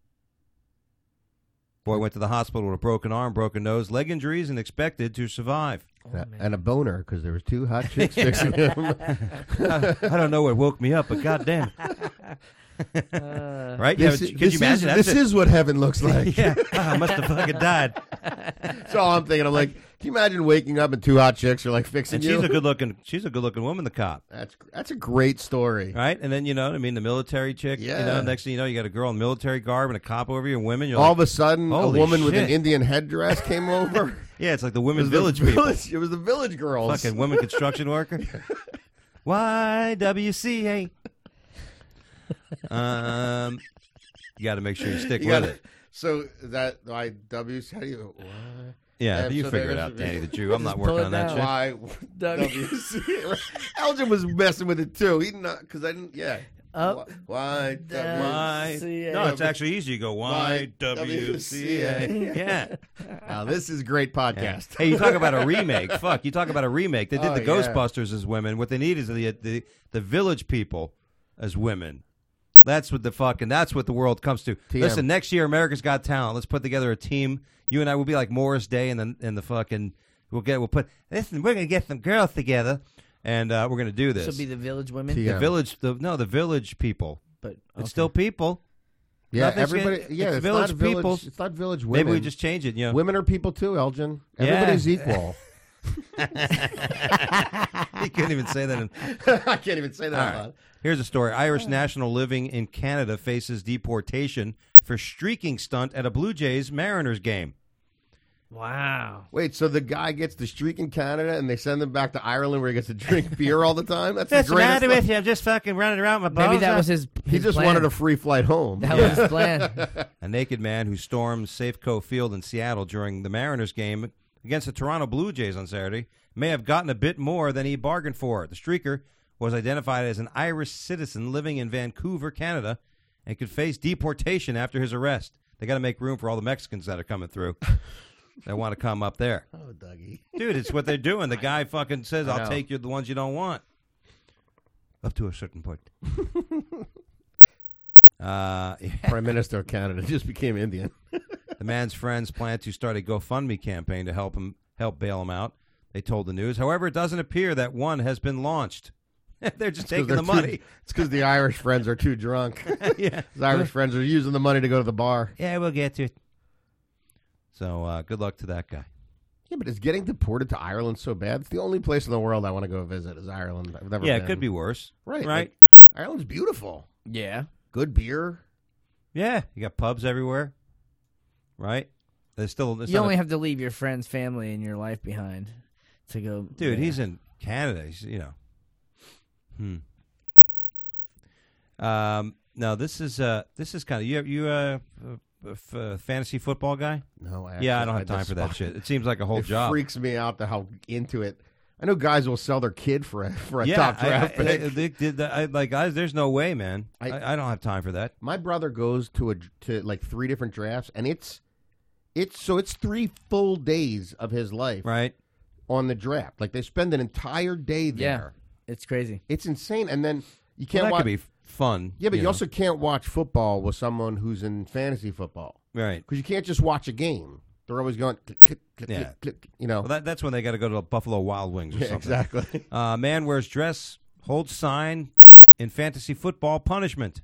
Boy went to the hospital with a broken arm, broken nose, leg injuries, and expected to survive. Yeah, and a boner because there was two hot chicks fixing him. I, I don't know what woke me up, but goddamn. Right? Yeah, This, but could this you imagine? is, That's this it. is what heaven looks like. Yeah, Ah, I must have fucking died. That's all I'm thinking. I'm like, can you imagine waking up and two hot chicks are like fixing And you? she's a good looking. She's a good looking woman. The cop, That's that's a great story. right? And then you know, I mean, the military chick. You Yeah. know, next thing you know, you got a girl in military garb and a cop over you, and women. You're All like, of a sudden, a Holy woman with an shit. Indian headdress came over. yeah, it's like the It women was the village people, village- It was the village girls. fucking women construction worker. Y W C A. Um, you got to make sure you stick You with gotta- it. So that I W how do you why Yeah, and you so figure it there's- out, Danny the Jew. I'm not pull working it on that down. shit. why W C Elgin was messing with it too. He not because I didn't. Yeah. Up, Why down. W? Y. C A. No, it's actually easy. You go Y W C A. Yeah. Now this is great Yeah. podcast. Hey, you talk about a remake. Fuck, you talk about a remake. They did Oh, the yeah. Ghostbusters as women. What they need is the, the the village people as women. That's what the fucking. That's what the world comes to. T M. Listen, next year America's Got Talent. Let's put together a team. You and I will be like Morris Day, and then and the fucking. We'll get. We'll put. Listen, we're gonna get some girls together, and uh, we're gonna do this. This will be the village women. T- the Yeah. village. The no, the village people. But It's okay. still people. Yeah, Nothing's everybody. gonna- yeah, it's it's, village not village, people. It's not village women. Maybe we just change it. You know. women are people too, Elgin. Yeah. Everybody's equal. You couldn't even say that. In, I can't even say that. All out right. loud. Here's a story. Irish national living in Canada faces deportation for streaking stunt at a Blue Jays Mariners game. Wow. Wait, so the guy gets the streak in Canada, and they send him back to Ireland where he gets to drink beer all the time? That's What's the the greatest. matter with you? I'm just fucking running around with my Maybe balls that out. was his. He his just plan. wanted a free flight home. That was his plan. A naked man who stormed Safeco Field in Seattle during the Mariners game against the Toronto Blue Jays on Saturday may have gotten a bit more than he bargained for. The streaker was identified as an Irish citizen living in Vancouver, Canada, and could face deportation after his arrest. They got to make room for all the Mexicans that are coming through. They want to come up there. Oh, Dougie. Dude, it's what they're doing. The guy fucking says, I I'll know. take you the ones you don't want. Up to a certain point. uh, yeah. Prime Minister of Canada just became Indian. The man's friends plan to start a GoFundMe campaign to help him help bail him out. They told the news. However, it doesn't appear that one has been launched. They're just taking the money. It's because the Irish friends are too drunk. Yeah. His Irish friends are using the money to go to the bar. Yeah, we'll get to it. So uh, good luck to that guy. Yeah, but is getting deported to Ireland so bad? It's the only place in the world I want to go visit is Ireland. I've never Yeah, been. it could be worse. Right. Right? like, Ireland's beautiful. Yeah. Good beer. Yeah, you got pubs everywhere. Right? There's still there's You not only a- have to leave your friends, family, and your life behind to go. Dude, yeah. he's in Canada. He's, you know. Hmm. Um. No, this is uh. This is kind of you. You uh, a, f- a fantasy football guy? No, I Yeah, I actually- don't have time for that despise- shit. It seems like a whole It job. freaks me out to how into it. I know guys will sell their kid for a for a yeah, top I, draft I, pick. I, they did that. I, like, I, there's no way, man. I- I, I don't have time for that. My brother goes to a to like three different drafts, and it's it's so it's three full days of his life Right? on the draft. Like they spend an entire day Yeah. there. It's crazy. It's insane, and then you Well, can't that watch. could be fun. yeah, but you, know. also can't watch football with someone who's in fantasy football right. because you can't just watch a game. They're always going, click, click, click, Yeah. click, click, you know. Well, that, that's when they got to go to Buffalo Wild Wings or Yeah, something. exactly. Uh, man wears dress, holds sign in fantasy football punishment.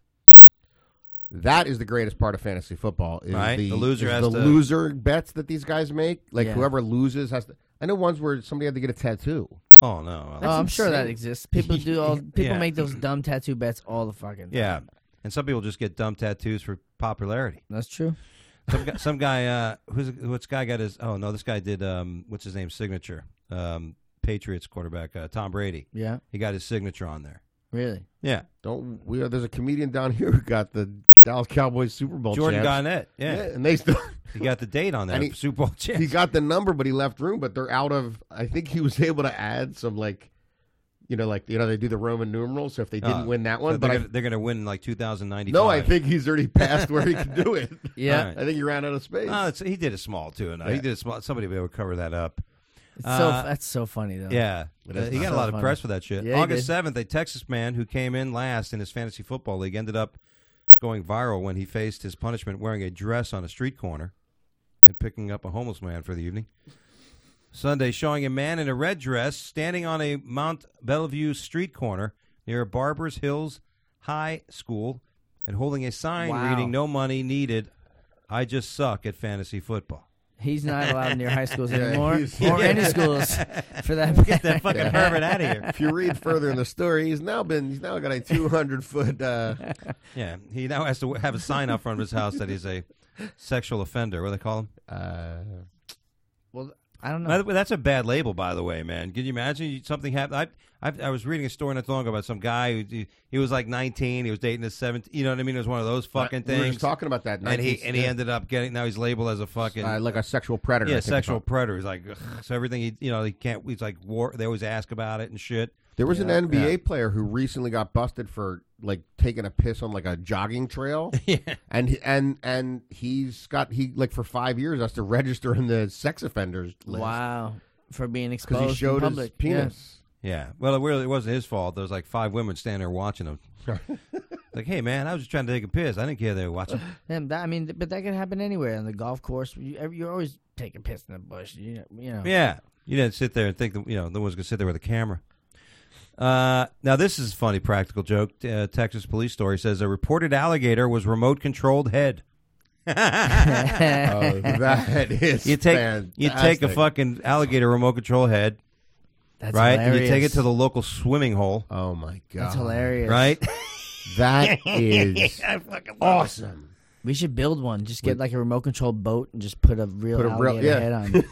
That is the greatest part of fantasy football. Is Right. The, The loser is has the to- loser bets that these guys make. Like Yeah. whoever loses has to. I know ones where somebody had to get a tattoo. Oh no. Oh, I'm sure that insane. exists. People do all. People Yeah. make those dumb tattoo bets all the fucking. time. Yeah, and some people just get dumb tattoos for popularity. That's true. Some guy, some guy uh, who's what's guy got his? Oh no, this guy did. Um, what's his name? Signature. Um, Patriots quarterback uh, Tom Brady. Yeah. He got his signature on there. Really. Yeah, Don't we? There's a comedian down here who got the Dallas Cowboys Super Bowl. Jordan champs. Garnett. Yeah. Yeah, and they still. He got the date on there. And he- Super Bowl champ. He got the number, but he left room. But they're out of. I think he was able to add some like, you know, like you know they do the Roman numerals. So if they didn't Uh, win that So one, but they're, I gonna, they're gonna win in like two thousand ninety-five. no, I think he's already passed where he can do it. Yeah. All right. I think he ran out of space. Oh, it's, he did it small too. No, he Yeah. did it small. Somebody will be able to cover that up. It's so Uh, that's so funny though. Yeah, It Uh, is he got so a lot of funny. press for that shit. Yeah, he August did. seventh, a Texas man who came in last in his fantasy football league ended up going viral when he faced his punishment wearing a dress on a street corner and picking up a homeless man for the evening. Sunday, showing a man in a red dress standing on a Mount Bellevue street corner near Barbers Hills High School and holding a sign Wow. reading "No money needed. I just suck at fantasy football." He's not allowed near high schools Yeah, anymore, he's- or Yeah. any schools for that. Get that fucking Yeah. pervert out of here. If you read further in the story, he's now been he's now got a two hundred foot. Uh, Yeah, he now has to have a sign out front of his house that he's a sexual offender. What do they call him? uh, I don't know. By the way, that's a bad label, by the way, man. Can you imagine you- something happened? I, I I was reading a story not too long ago about some guy who he, he was like nineteen. He was dating a seventeen. You know what I mean? It was one of those fucking we were things. just talking about that, and he nineteen and he ended up getting now he's labeled as a fucking uh, like a sexual predator. I yeah think it's sexual called. predator. He's like ugh. So everything he you know he can't. He's like war. They always ask about it and shit. There was an N B A Yeah. player who recently got busted for like taking a piss on like a jogging trail. Yeah. And he- and and he's got he like for five years has to register in the sex offenders list Wow, for being because exposed he showed in his public. penis. Yeah. Well, it really it wasn't his fault. There was like five women standing there watching him. Like, hey man, I was just trying to take a piss. I didn't care they were watching. Yeah. And that, I mean, but that can happen anywhere on the golf course. You, you're always taking piss in the bush. You know. You know. Yeah, you didn't sit there and think that you know no one's gonna sit there with a camera. Uh, now this is a funny practical joke. Uh, Texas police story says a reported alligator was remote controlled head. Oh, that is You take fantastic. you take a fucking alligator remote control head, That's right? And hilarious. you take it to the local swimming hole, Oh my god, That's hilarious. right? That is awesome. We should build one. Just get like a remote control boat and just put a real Put a real- alligator yeah. head on.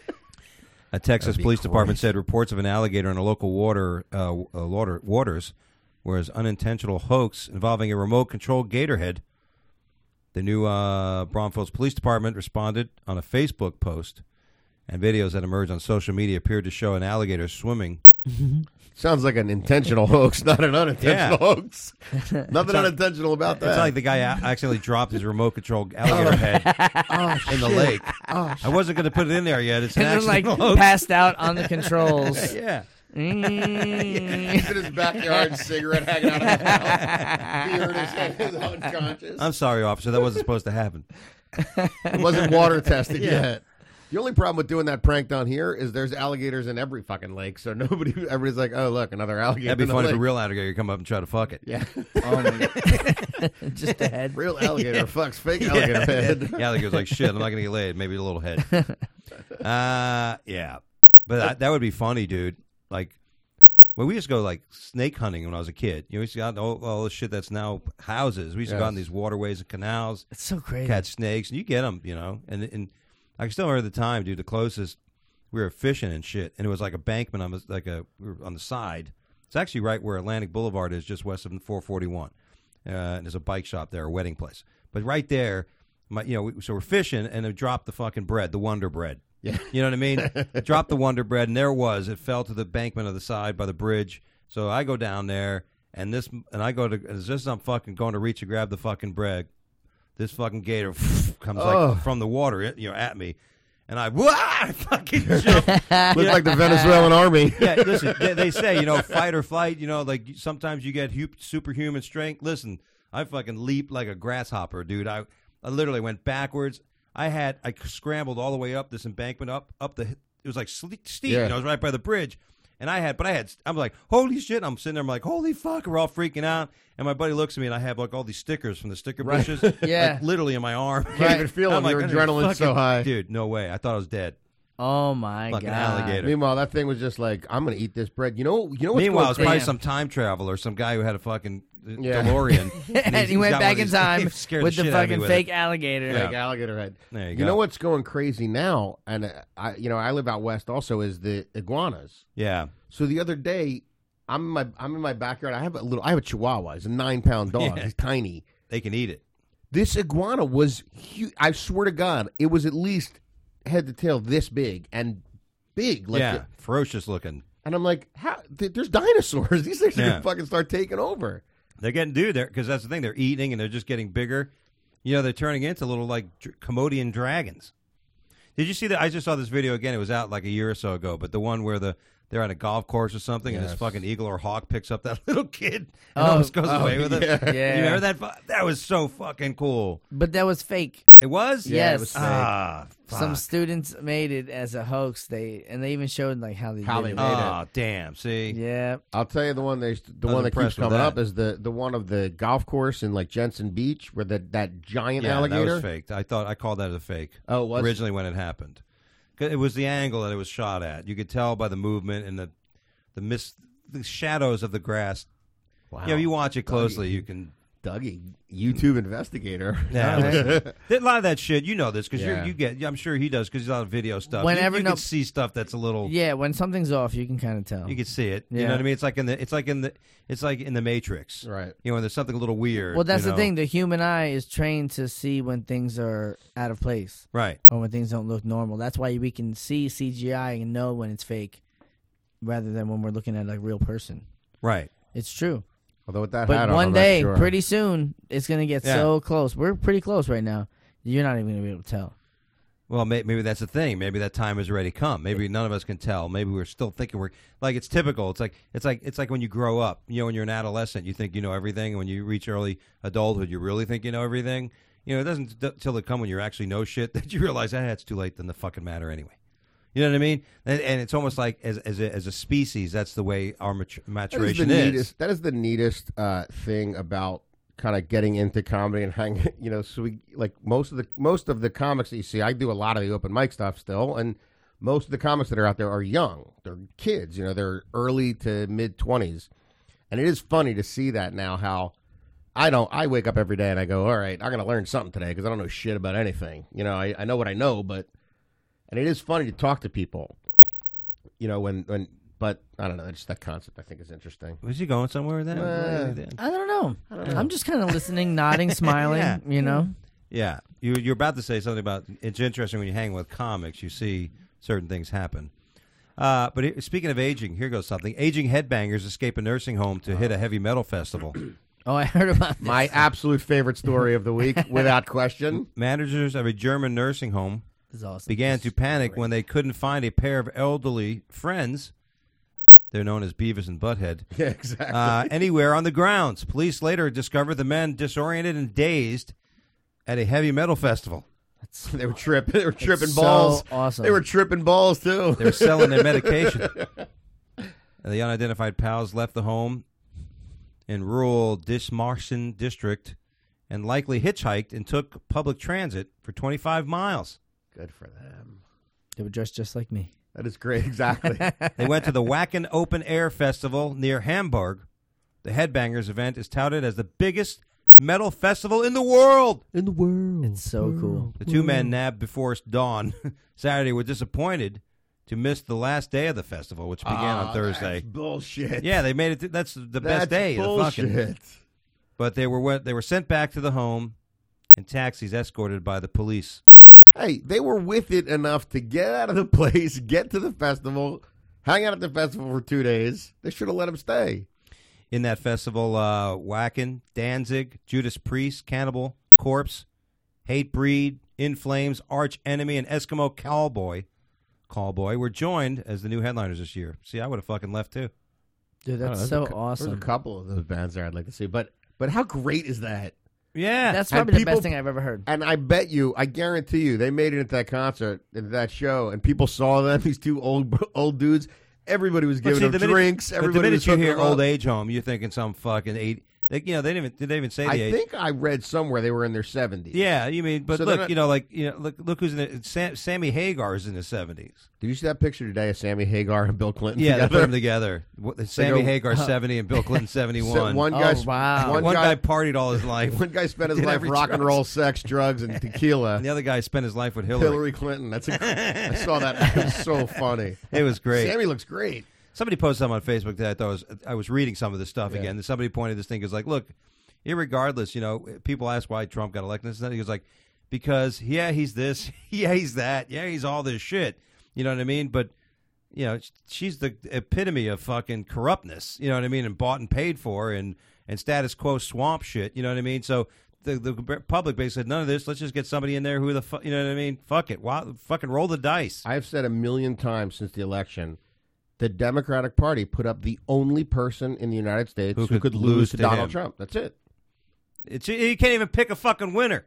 A Texas That'd be police department great. said reports of an alligator in a local water uh, uh, water waters was unintentional hoax involving a remote control gator head. The new uh, Braunfels Police Department responded on a Facebook post, and videos that emerged on social media appeared to show an alligator swimming. Sounds like an intentional hoax, not an unintentional Yeah. hoax. Nothing unintentional about that. It's like the guy a- accidentally dropped his remote control alligator head in the lake. I wasn't going to put it in there yet. It's an And then like accidental hoax. passed out on the controls. Yeah. Mm. He's in his backyard, cigarette hanging out of the house. He hurt his head, he's unconscious. I'm sorry, officer. That wasn't supposed to happen. It wasn't water tested yet. The only problem with doing that prank down here is there's alligators in every fucking lake, so nobody, everybody's like, oh, look, another alligator. That'd be in the funny if a lake. real alligator come up and try to fuck it. Yeah. Oh my god. Just a head. Real alligator fucks fake alligator head. The alligator's like, shit, I'm not going to get laid. Maybe a little head. Uh, yeah. But that, that would be funny, dude. Like, well, we used to go, like, snake hunting when I was a kid. You know, we used to go out in all, all the shit that's now houses. We used to go out in Yes. these waterways and canals, It's so crazy. catch snakes, and you get them, you know. And and I can still remember the time, dude, the closest, we were fishing and shit, and it was like a bankman on the, like a, we were on the side. It's actually right where Atlantic Boulevard is, just west of four forty-one. Uh, and there's a bike shop there, a wedding place. But right there, my, you know, we, so we're fishing, and they dropped the fucking bread, the Wonder Bread. Yeah. You know what I mean? Dropped the Wonder Bread, and there it was. It fell to the bankment of the side by the bridge. So I go down there, and this, and I go to, as just as I'm fucking going to reach to grab the fucking bread, this fucking gator comes Oh. like from the water, you know, at me, and I, wah, I fucking jump. Looked like the Venezuelan army. Yeah, listen, they, they say, you know, fight or flight, you know, like sometimes you get hu- superhuman strength. Listen, I fucking leaped like a grasshopper, dude. I, I literally went backwards. I had, I scrambled all the way up this embankment, up, up the, it was like steep, Yeah. you know, it was right by the bridge. And I had, but I had, I'm like, holy shit. I'm sitting there, I'm like, holy fuck. We're all freaking out. And my buddy looks at me, and I have like all these stickers from the sticker Right. bushes. Yeah. Like, literally in my arm. Can't even feel I'm them. Your like, adrenaline's so fucking- high. Dude, no way. I thought I was dead. Oh my Fucking god. alligator. Meanwhile, that thing was just like, I'm going to eat this bread. You know, you know what's Meanwhile, going it's probably Damn. some time traveler, some guy who had a fucking uh, Yeah. DeLorean. And he's- he he's went got back one in of these- time scared with the the shit out of me fucking with fake it. alligator. Yeah. Fake alligator head. There you You go. know what's going crazy now, and uh, I, you know, I live out west also, is the iguanas. Yeah. So the other day, I'm in my I'm in my backyard. I have a little. I have a Chihuahua. He's a nine pound dog. Yeah. He's tiny. They can eat it. This iguana was huge. I swear to God, it was at least head to tail this big and big. Like yeah. the- Ferocious looking. and I'm like, how? Th- there's dinosaurs. These things are Yeah. gonna fucking start taking over. They're getting dude there because that's the thing. They're eating and they're just getting bigger. You know, they're turning into little like dr- Komodian dragons. Did you see that? I just saw this video again. It was out like a year or so ago, but the one where the they're on a golf course or something, and Yes. this fucking eagle or hawk picks up that little kid and Oh, almost goes oh, away with it. yeah. Yeah. You remember that? fu- That was so fucking cool. But that was fake. It was. Yeah, it Yes. was fake. Ah, Some fuck. students made it as a hoax. They and they even showed like how they How did they it. made Oh, damn. See? Yeah. I'll tell you the one they the I was one that keeps impressed with coming that. up is the the one of the golf course in like Jensen Beach where the that giant Yeah, alligator. that was faked. I thought I called that a fake. Oh, it was? Originally when it happened. 'Cause it was the angle that it was shot at. You could tell by the movement and the the mis- the shadows of the grass. Wow. You know, you watch it closely, you can. Dougie, YouTube investigator. Yeah, listen. a lot of that shit. You know this because Yeah. you get. I'm sure he does because he's on video stuff. Whenever you, you no- can see stuff that's a little. Yeah, when something's off, you can kind of tell. You can see it. You Yeah. know what I mean? It's like in the. It's like in the. It's like in the Matrix. Right. You know, when there's something a little weird. Well, that's you the know? thing. The human eye is trained to see when things are out of place Right. or when things don't look normal. That's why we can see C G I and know when it's fake rather than when we're looking at a real person. Right. It's true. Although with that But hat on, one I'm not day, sure. pretty soon, it's going to get Yeah. so close. We're pretty close right now. You're not even going to be able to tell. Well, may, maybe that's the thing. Maybe that time has already come. Maybe none of us can tell. Maybe we're still thinking we're like it's typical. It's like it's like it's like when you grow up. You know, when you're an adolescent, you think you know everything, and when you reach early adulthood, you really think you know everything. You know, it doesn't d- till it come when you actually know shit that you realize, ah, it's too late. Then the fucking matter anyway. You know what I mean? And, and it's almost like as as a, as a species, that's the way our mat- That is maturation the is. neatest. That is the neatest uh, thing about kind of getting into comedy and hanging. You know, so we like most of the most of the comics that you see. I do a lot of the open mic stuff still, and most of the comics that are out there are young. They're kids. You know, they're early to mid twenties, and it is funny to see that now. How I don't. I wake up every day and I go, all right, I'm going to learn something today because I don't know shit about anything. You know, I, I know what I know, but and it is funny to talk to people. You know, when when but I don't know. Just that concept I think is interesting. Was he going somewhere with that? Uh, I don't know. I don't know. I'm just kind of listening, nodding, smiling. Yeah. You know. Yeah, you, you're about to say something about. It's interesting when you hang with comics, you see certain things happen. Uh, but it, speaking of aging, here goes something. Aging headbangers escape a nursing home to hit a heavy metal festival. Oh, I heard about this. My absolute favorite story of the week, without question. Managers of a German nursing home This is awesome. began This to is panic great. when they couldn't find a pair of elderly friends. They're known as Beavis and Butthead. Yeah, exactly. Uh, anywhere on the grounds. Police later discovered the men disoriented and dazed at a heavy metal festival. they were tripping. They were tripping so balls. awesome. They were tripping balls too. They were selling their medication. And the unidentified pals left the home in rural Dithmarschen district and likely hitchhiked and took public transit for twenty-five miles. Good for them. They were dressed just like me. That is great. Exactly. They went to the Wacken Open Air Festival near Hamburg. The Headbangers event is touted as the biggest metal festival in the world. In the world. It's so cool. The two men nabbed before dawn Saturday were disappointed to miss the last day of the festival, which began Oh, on Thursday. That's bullshit. Yeah, they made it. To, that's the That's best day. The bullshit. fucking, but they were they were sent back to the home in taxis escorted by the police. Hey, they were with it enough to get out of the place, get to the festival, hang out at the festival for two days. They should have let them stay. In that festival, uh, Wacken, Danzig, Judas Priest, Cannibal Corpse, Hatebreed, In Flames, Arch Enemy, and Eskimo Cowboy, Callboy were joined as the new headliners this year. See, I would have fucking left too. Dude, I don't that's know, so there's a cou- awesome. There's a couple of those bands there I'd like to see, but but how great is that? Yeah, That's And probably the people- best thing I've ever heard. And I bet you, I guarantee you, they made it into that concert, into that show, and people saw them. These two old old dudes. Everybody was But giving see, them the minute- drinks. but Everybody the minute was you hooking hear them old up. age home, you're thinking some fucking eight. They, you know, they didn't even did they even say the I age? think I read somewhere they were in their seventies. Yeah, you mean, but So they're look, not- you know, like you know, look, look who's in it. Sam, Sammy Hagar is in his seventies. Did you see that picture today of Sammy Hagar and Bill Clinton? Yeah, they together? put them together. What- Sammy go- Hagar seventy and Bill Clinton seventy So one. one Oh, guy, wow. one, One guy, guy partied all his life. one guy spent his Did life every rock and drugs. roll, sex, drugs, and tequila. And the other guy spent his life with Hillary. Hillary Clinton. That's a, I saw that. It was so funny. It was great. Sammy looks great. Somebody posted something on Facebook that I thought was I was reading some of this stuff Yeah. again. And somebody pointed this thing is like, look, irregardless, you know, people ask why Trump got elected. And he was like, because yeah, he's this, yeah, he's that, yeah, he's all this shit. You know what I mean? But you know, she's the epitome of fucking corruptness. You know what I mean? And bought and paid for, and and status quo swamp shit. You know what I mean? So the the public basically said none of this. Let's just get somebody in there who the fu- you know what I mean? Fuck it, wow, fucking roll the dice. I've said a million times since the election, the Democratic Party put up the only person in the United States Who who, could could, lose lose to, to Donald him. Trump. That's it. It's, you can't even pick a fucking winner.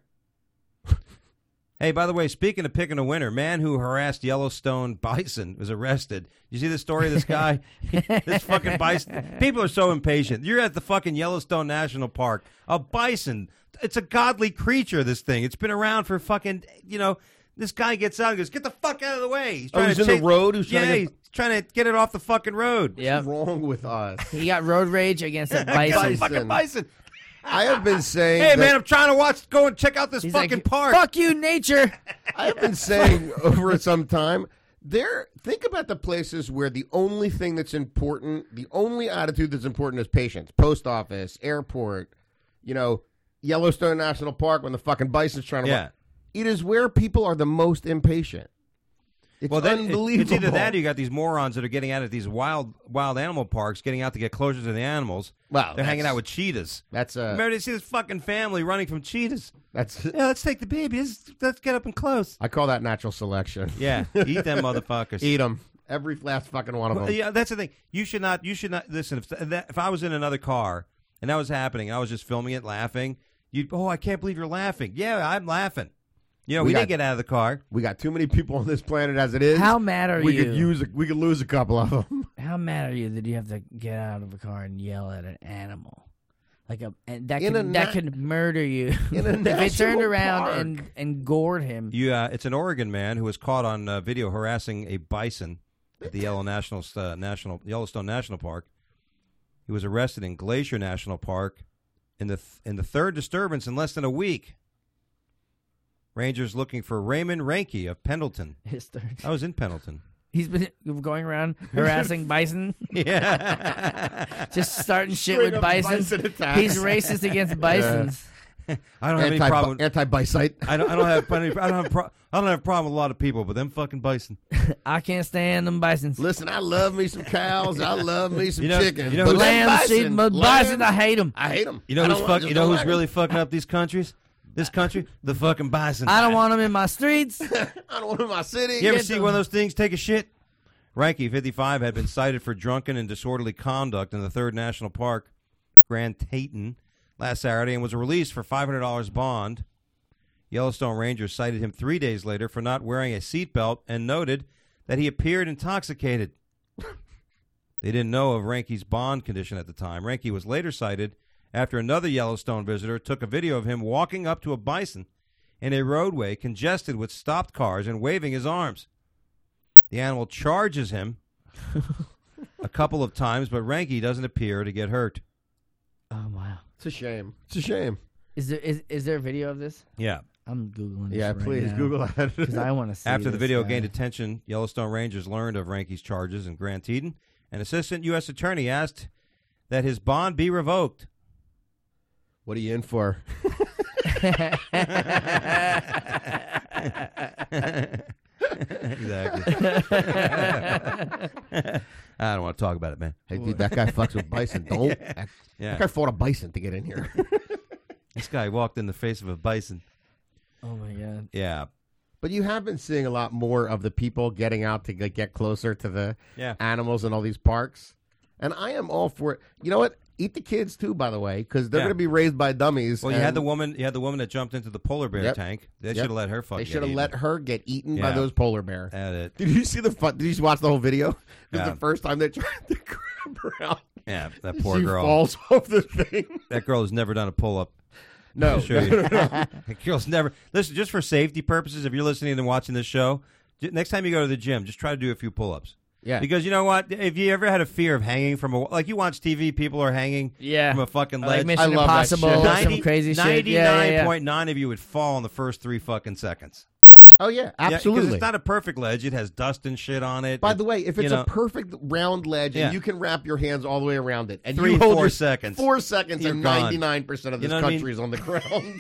Hey, by the way, speaking of picking a winner, man who harassed Yellowstone bison was arrested. You see the story of this guy? This fucking bison. People are so impatient. You're at the fucking Yellowstone National Park. A bison. It's a godly creature, this thing. It's been around for fucking, you know, this guy gets out and goes, get the fuck out of the way. He's Oh, trying he's to in the chase- road? He was yeah, trying to he's get- trying to get it off the fucking road. Yeah. What's wrong with us? He got road rage against a Got a bison. fucking bison. I have been saying. Hey, that- man, I'm trying to watch, go and check out this He's fucking like, park. fuck you, nature. I have been saying over some time. There, think about the places where the only thing that's important, the only attitude that's important is patience. Post office, airport, you know, Yellowstone National Park when the fucking bison's trying to. Yeah. It is where people are the most impatient. It's Well, then it- unbelievable. it's either that or you got these morons that are getting out at these wild wild animal parks, getting out to get closer to the animals. Well, They're hanging that's- out with cheetahs. That's uh, Remember, to see this fucking family running from cheetahs. that's. Yeah, let's take the baby. Let's, let's get up and close. I call that natural selection. Yeah, eat them motherfuckers. Eat them. Every last fucking one of them. Well, yeah, that's the thing. You should not. You should not listen. If that, if I was in another car and that was happening, I was just filming it, laughing. You'd, oh, I can't believe you're laughing. Yeah, I'm laughing. You know, we, We got- didn't get out of the car. We got too many people on this planet as it is. How mad are we you? could use. A, we could lose a couple of them. How mad are you that you have to get out of a car and yell at an animal? Like a and that In could a that na- could murder you in a if it turned national around park. and and gored him. You, uh, it's an Oregon man who was caught on uh, video harassing a bison at the Yellow National uh, National Yellowstone National Park. He was arrested in Glacier National Park in the th- in the third disturbance in less than a week. Rangers looking for Raymond Reinke of Pendleton. His third. I was in Pendleton. He's been going around harassing bison, Yeah. just starting shit Straight with up bison. bison attacks. He's racist against bisons. I don't have any Anti problem. anti bicite. I don't. I don't have. Any, I don't have. Pro- I don't have a problem with a lot of people, but them fucking bison. I can't stand them bisons. Listen, I love me some cows. I love me some You know- chickens. you know but who- them Lamb, sheep, bison, but bison, I hate them. I hate them. You know who's fuck, You know who's really fucking up these countries? This country, the fucking bison. I don't want them in my streets. I don't want them in my city. You ever Get see them. one of those things take a shit? Reinke, fifty-five, had been cited for drunken and disorderly conduct in the Third National Park, Grand Teton, last Saturday, and was released for five hundred dollars bond. Yellowstone Rangers cited him three days later for not wearing a seatbelt and noted that he appeared intoxicated. They didn't know of Reinke's bond condition at the time. Reinke was later cited after another Yellowstone visitor took a video of him walking up to a bison in a roadway congested with stopped cars and waving his arms. The animal charges him a couple of times, but Reinke doesn't appear to get hurt. Oh wow! It's a shame. It's a shame. Is there is is there a video of this? Yeah. I'm googling. This Yeah, right please now, Google that. because I want to see. After the this video guy. gained attention, Yellowstone Rangers learned of Reinke's charges in Grand Teton. An assistant U S attorney asked that his bond be revoked. What are you in for? Exactly. I don't want to talk about it, man. Hey, dude, that guy fucks with bison. Don't. That, Yeah. that guy fought a bison to get in here. This guy walked in the face of a bison. Oh my god! Yeah. But you have been seeing a lot more of the people getting out to like, get closer to the Yeah. animals in all these parks. And I am all for it. You know what? Eat the kids too, by the way, because they're Yeah. going to be raised by dummies. Well, you had and the woman. You had the woman that jumped into the polar bear Yep. tank. They Yep. should have let her fucking. They should have let her get eaten by Yeah. those polar bears. At it. Did you see the fun? Did you watch the whole video? Because Yeah. the first time they tried to grab her out, Yeah, that poor she girl. falls off the thing. That girl has never done a pull up. No, Sure. no, no, no. That girl's never. Listen, just for safety purposes, if you're listening and watching this show, j- next time you go to the gym, just try to do a few pull ups. Yeah. Because you know what? If you ever had a fear of hanging from a like you watch T V, people are hanging Yeah, from a fucking like ledge. Mission I love that Impossible, shit. or ninety, some crazy shit. ninety-nine Yeah, yeah, yeah. point nine of you would fall in the first three fucking seconds. Oh yeah, Yeah, 'cause absolutely. it's not a perfect ledge. It has dust and shit on it. By It- the way, if you it's know, a perfect round ledge Yeah. and you can wrap your hands all the way around it, and Three, you hold four your- seconds. four seconds, You're and gone. ninety-nine percent of You this know what I mean? country is on the ground.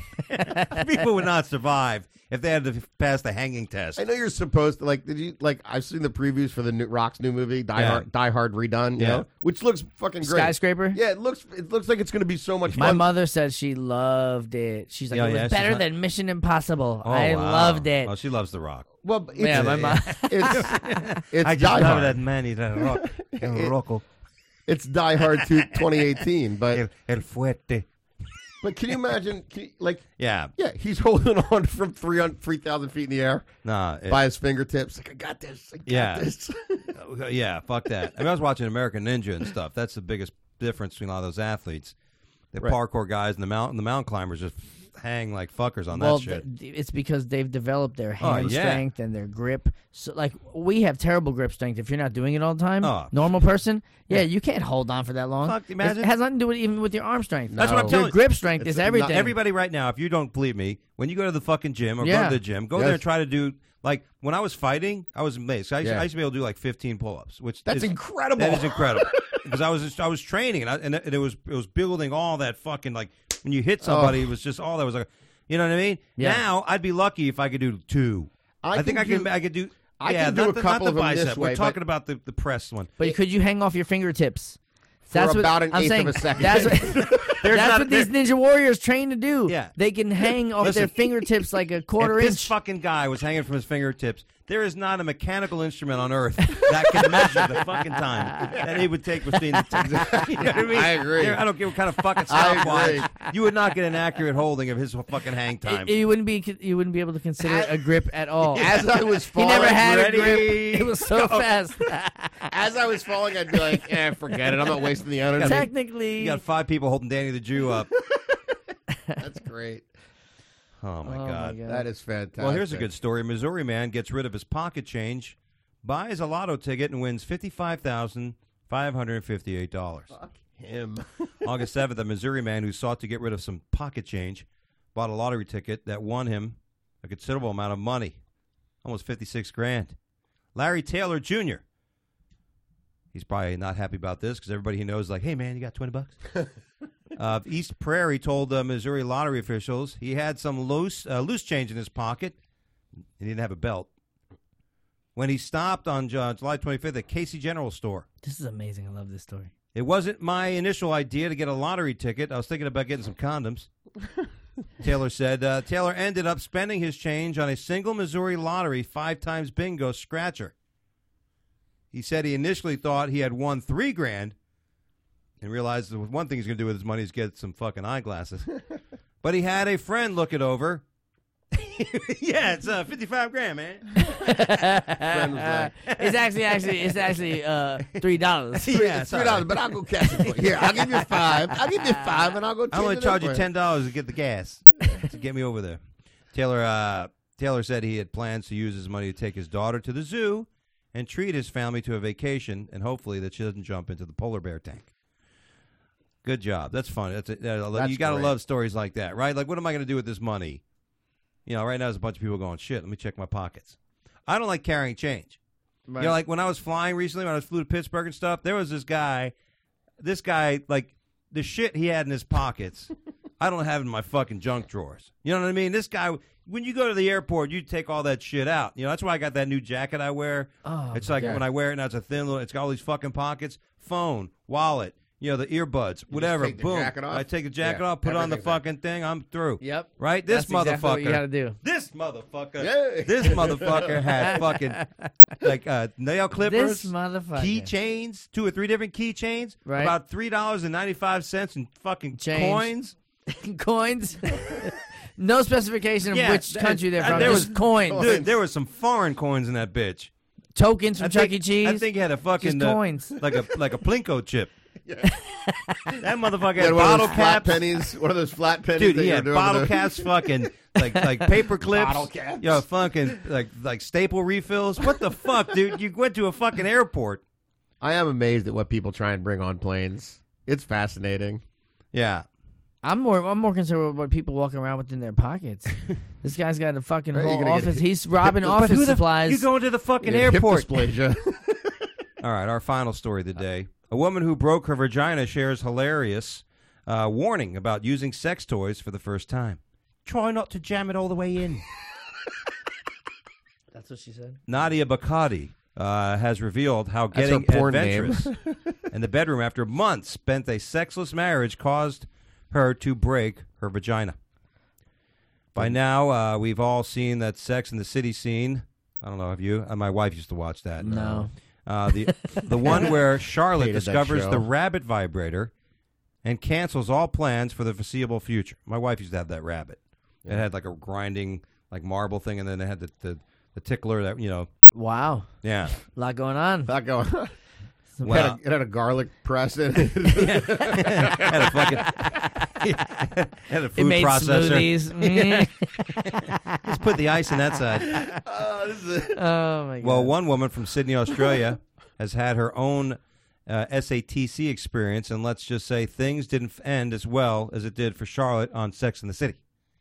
people would not survive if they had to pass the hanging test. I know you're supposed to like. Did you like? I've seen the previews for the new Rock's new movie, Die Yeah. Hard, Die Hard redone. You Yeah. know, which looks fucking great. Skyscraper? Yeah, it looks. It looks like it's going to be so much My fun. mother said she loved it. She's like, Yeah, it was yeah, she's better not- than Mission Impossible. Oh, I wow. loved it. Oh, she loves The Rock. Well, it's, Yeah, my mom- it's, it's I just Die love Hard. that man. He's a rock. El Rocco. It's Die Hard to twenty eighteen, but El, el Fuerte. but can you imagine? Can you- like, Yeah. yeah, he's holding on from three hundred three thousand feet in the air Nah. it- by his fingertips. Like, I got this. I got Yeah. this. yeah, fuck that. I mean, I was watching American Ninja and stuff. That's the biggest difference between a lot of those athletes. The Right. parkour guys and the mountain, the mountain climbers just hang like fuckers on well, that shit. th- it's because they've developed their Oh, hand yeah. strength and their grip. So, like, we have terrible grip strength if you're not doing it all the time. Oh. Normal person, yeah, you can't hold on for that long. Fuck, It's- imagine- It has nothing to do with even with your arm strength. That's what I'm No. telling Your you. grip strength It's is not- everything. Everybody right now, if you don't believe me, when you go to the fucking gym or go Yeah. to the gym, go Yes. there and try to do, like, when I was fighting, I was amazed. I used, Yeah. I used to be able to do like fifteen pull-ups, which That's is, incredible. That is incredible. Because I was just, I was training and, I, and it was it was building all that fucking, like, when you hit somebody, Oh. it was just all that was like, you know what I mean? Yeah. Now, I'd be lucky if I could do two. I I, think can I can do- I could do I yeah, can do not a the, couple not of the them this bicep. way, We're but- talking about the, the press one. But could you hang off your fingertips? For That's what about an I'm eighth saying. of a second. That's what, that's not- what these ninja warriors train to do. Yeah. They can hang off Listen, their fingertips like a quarter if inch. this fucking guy was hanging from his fingertips, there is not a mechanical instrument on earth that can measure the fucking time that it would take between the two. You know what I mean? I agree. There- I don't care what kind of fucking I stopwatch. agree. You would not get an accurate holding of his fucking hang time. It- you wouldn't be you wouldn't be able to consider it a grip at all. As I was he falling, never had ready, a grip. It was so go. fast. as I was falling, I'd be like, "Eh, forget it. I'm not wasting the energy." Technically, You got five people holding Danny the Jew up. That's great. Oh, my, Oh, my God. God. That is fantastic. Well, here's a good story. Missouri man gets rid of his pocket change, buys a lotto ticket, and wins fifty-five thousand five hundred fifty-eight dollars. Him. August seventh, a Missouri man who sought to get rid of some pocket change bought a lottery ticket that won him a considerable amount of money, almost fifty-six grand. Larry Taylor Junior He's probably not happy about this because everybody he knows is like, hey, man, you got twenty bucks? uh, East Prairie told the Missouri lottery officials he had some loose, uh, loose change in his pocket. He didn't have a belt. When he stopped on uh, July twenty-fifth at Casey General Store. This is amazing. I love this story. It wasn't my initial idea to get a lottery ticket. I was thinking about getting some condoms. Taylor said uh, Taylor ended up spending his change on a single Missouri lottery five times bingo scratcher. He said he initially thought he had won three grand and realized that one thing he's going to do with his money is get some fucking eyeglasses. But he had a friend look it over. Yeah, it's uh, fifty-five grand, man. Friend was like, It's actually, actually, it's actually uh, three dollars. Yeah, it's three dollars, but I'll go cash it for you. Here, I'll give you five. I'll give you five, and I'll go. I'm going change to it charge up you for ten dollars to get the gas to get me over there. Taylor uh, Taylor said he had plans to use his money to take his daughter to the zoo and treat his family to a vacation, and hopefully that she doesn't jump into the polar bear tank. Good job. That's fun. That's, a, uh, That's you got to great. love stories like that, right? Like, what am I going to do with this money? You know, right now there's a bunch of people going, shit, let me check my pockets. I don't like carrying change. Right. You know, like when I was flying recently, when I was flew to Pittsburgh and stuff, there was this guy, this guy, like, the shit he had in his pockets, I don't have in my fucking junk drawers. You know what I mean? This guy, when you go to the airport, you take all that shit out. You know, that's why I got that new jacket I wear. Oh, it's like God. when I wear it now, it's a thin little, it's got all these fucking pockets, phone, wallet, you know, the earbuds, whatever. take the Boom. jacket off? I take the jacket Yeah, off, put on the everything's there. fucking thing, I'm through. Yep. Right? This That's exactly motherfucker. what you gotta do. This motherfucker. Yeah. This motherfucker had fucking like uh, nail clippers, This motherfucker. keychains, two or three different keychains, Right. about three dollars and ninety five cents in fucking Change. coins. Coins. No specification of Yeah, which th- country they're uh, from. there Just was- coins. Dude, there was some foreign coins in that bitch. Tokens from I Chuck think, E. Cheese. I think he had a fucking Just uh, coins. like a like a Plinko chip. That motherfucker Yeah, had one of bottle those flat caps. pennies. One of those flat pennies. Dude, that he you had were doing bottle with the- caps, fucking like like paper clips, Bottle caps. yo, fucking like like staple refills. What the fuck, dude? You went to a fucking airport. I am amazed at what people try and bring on planes. It's fascinating. Yeah, I'm more. I'm more concerned with what people walking around with in their pockets. This guy's got a fucking Right, you're whole gonna get office. hip- He's robbing hip- office who the f- supplies. you going to the fucking Yeah, hip airport? dysplasia. All right, our final story of the day. A woman who broke her vagina shares hilarious uh, warning about using sex toys for the first time. Try not to jam it all the way in. That's what she said. Nadia Bacardi uh, has revealed how That's her getting porn name. adventurous in the bedroom after months spent a sexless marriage caused her to break her vagina. By now, uh, we've all seen that Sex in the City scene. I don't know, have you? Uh, my wife used to watch that. No. Uh, the the one where Charlotte Hated that discovers show. the rabbit vibrator and cancels all plans for the foreseeable future. My wife used to have that rabbit. It had like a grinding, like marble thing, and then it had the, the, the tickler that, you know, Wow. yeah. A lot going on. Not going. It Well, had, a, it had a garlic press in it. had a fucking had a It food made processor. smoothies. Mm. Just put the ice in that side. Oh, this is it. Oh my god. Well, one woman from Sydney, Australia, has had her own uh, S A T C experience, and let's just say things didn't f- end as well as it did for Charlotte on Sex in the City.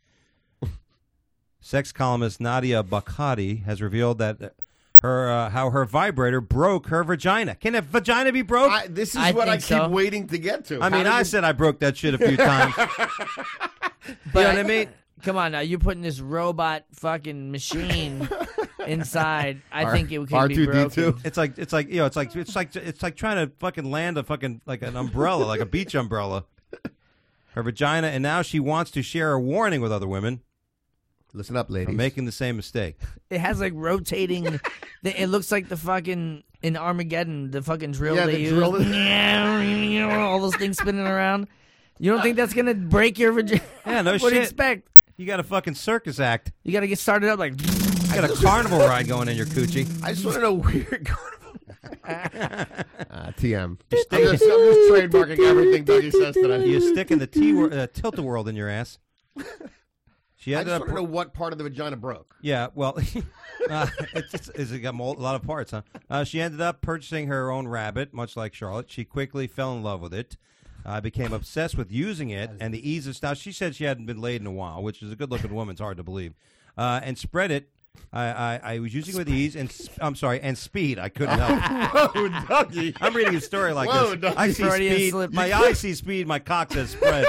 Sex columnist Nadia Bacardi has revealed that uh, her uh, how her vibrator broke her vagina. Can a vagina be broke? I, I, this is I what I think keep so. waiting to get to. mean, How I did said I broke that shit a few times. But you know what I mean? Come on now, you're putting this robot fucking machine inside. I R- think it could R be two D two? broken. It's like it's like you know it's like it's like it's like trying to fucking land a fucking like an umbrella, like a beach umbrella. Her vagina, and now she wants to share a warning with other women Listen up, ladies. for making the same mistake. It has like rotating. the, it looks like the fucking in Armageddon, the fucking drill Yeah, they the use. drill. All those things spinning around. You don't think that's gonna break your vagina? Yeah, no what do you shit. expect? You got a fucking circus act. You got to get started up like. You got a carnival ride going in your coochie. I just want to know weird carnival. uh, T M. You I'm stick, just, I'm just trademarking everything Dougie says today. you sticking the T wor- uh, tilt-a-whirl in your ass. She I ended just up. want to know what part of the vagina broke. Yeah, well, uh, it's, it's, it's got mul- a lot of parts, huh? Uh, she ended up purchasing her own rabbit, much like Charlotte. She quickly fell in love with it. I became obsessed with using it and the ease of style. She said she hadn't been laid in a while, which is a good-looking woman. It's hard to believe. Uh, and spread it. I, I, I was using it with ease and sp- I'm sorry, and speed. I couldn't help. Whoa, Dougie. I'm reading a story like Whoa, this. Dougie. I see Freudian speed. slip. My eyes see speed. My cock says spread.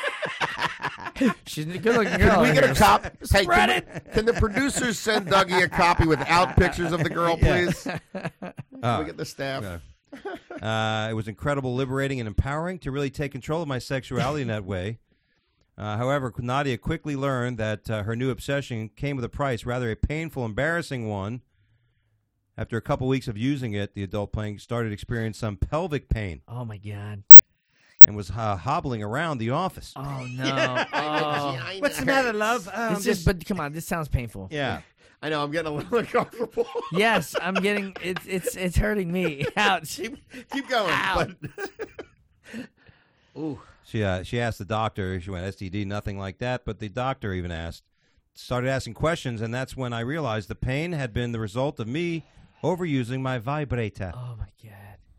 She's a good-looking Can girl. we get a here. cop? Hey, can, we- can the producers send Dougie a copy without pictures of the girl, please? Can Uh, we get the staff? Okay. Uh, it was incredible, liberating, and empowering to really take control of my sexuality in that way. Uh, however, Nadia quickly learned that uh, her new obsession came with a price, rather a painful, embarrassing one. After a couple weeks of using it, the adult playing started experiencing some pelvic pain Oh my god. and was uh, hobbling around the office. Oh no. Oh. What's the matter, love? Um, It's just, but come on, this sounds painful. yeah. I know, I'm getting a little uncomfortable. Yes, I'm getting it's it's it's hurting me. Ouch. keep, keep going. Ow. But Ooh. She uh, she asked the doctor. She went S T D, nothing like that. But the doctor even asked, started asking questions, and that's when I realized the pain had been the result of me overusing my vibrator. Oh my god.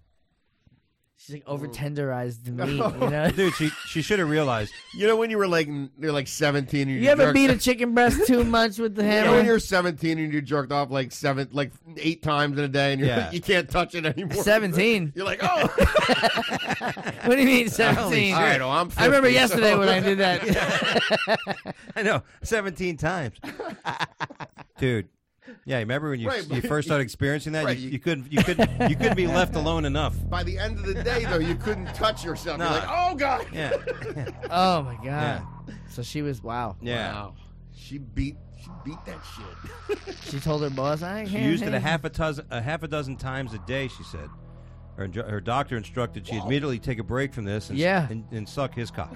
She's like over tenderized to me, you know. Dude, she she should have realized. you know when you were like n- you're like seventeen and You ever jerked- beat a chicken breast too much with the You know hammer? when you're seventeen and you jerked off like seven, like eight times in a day, and you're Yeah. like, you can't touch it anymore. seventeen. You're like, oh. What do you mean seventeen? All right, well, I'm I remember fifty, yesterday so- when I did that. I know, seventeen times. Dude. Yeah, remember when you Right, you but- first started experiencing that? Right, you, you- you couldn't you couldn't you couldn't be left alone enough. By the end of the day, though, you couldn't touch yourself. No. You're like, oh god. Yeah. Oh my god. Yeah. So she was wow. Yeah. Wow. She beat. She beat that shit. She told her boss, I She can't. used it a half a dozen a half a dozen times a day, she said. Her, her doctor instructed she immediately take a break from this and, Yeah. and, and suck his cock.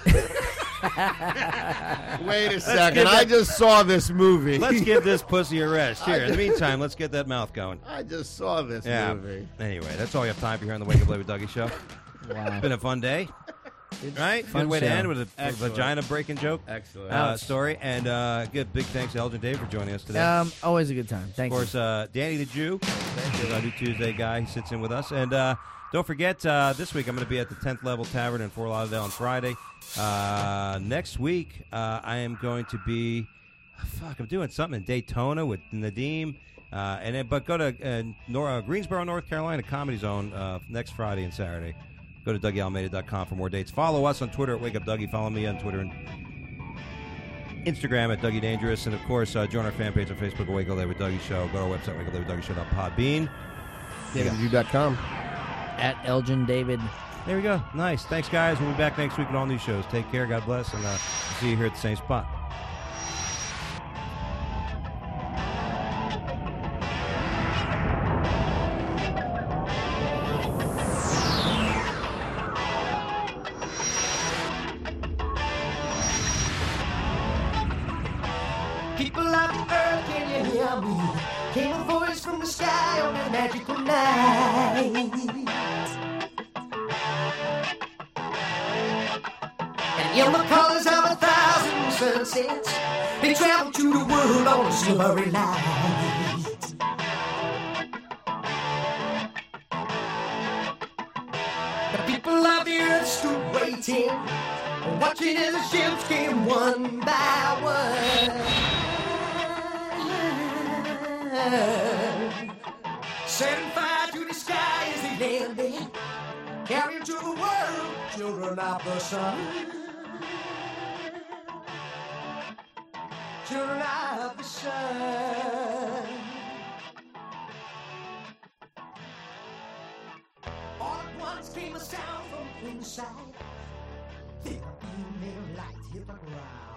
Wait a second. I just saw this movie. Let's give this pussy a rest. Here, in the meantime, let's get that mouth going. I just saw this Yeah. movie. Anyway, that's all we have time for here on the Wake Up Late with Dougie show. Wow. It's been a fun day. Right? Fun Good way to show. end with a, a Excellent. vagina breaking joke Excellent. uh, story. And uh, give big thanks to Elgin Dave for joining us today. Um, always a good time. Of Thank course, uh, Danny the Jew, is our new Tuesday guy. He sits in with us. And uh, don't forget, uh, this week I'm going to be at the tenth Level Tavern in Fort Lauderdale on Friday. Uh, next week, uh, I am going to be, fuck, I'm doing something in Daytona with Nadeem. Uh, and then, but go to uh, Nor- uh, Greensboro, North Carolina Comedy Zone uh, next Friday and Saturday. Go to Dougie Almeida dot com for more dates. Follow us on Twitter at Wake Up Dougie. Follow me on Twitter and Instagram at Dougie Dangerous. And, of course, uh, join our fan page on Facebook at Wake Up Late with Dougie Show. Go to our website, wake up late with dougie show dot podbean. David U dot com. At Elgin David. There we go. Nice. Thanks, guys. We'll be back next week with all new shows. Take care. God bless. And uh, we'll see you here at the same spot. People of the earth, can you hear me? Came a voice from the sky on a magical night. And in the colors of a thousand sunsets, they traveled to the world on a silvery light. The people of the earth stood waiting, watching as the ships came one by one. Setting fire to the sky as they landed, carrying to the world children of the sun. Children of the sun. All at once came a sound from inside. Thick female light hit the ground.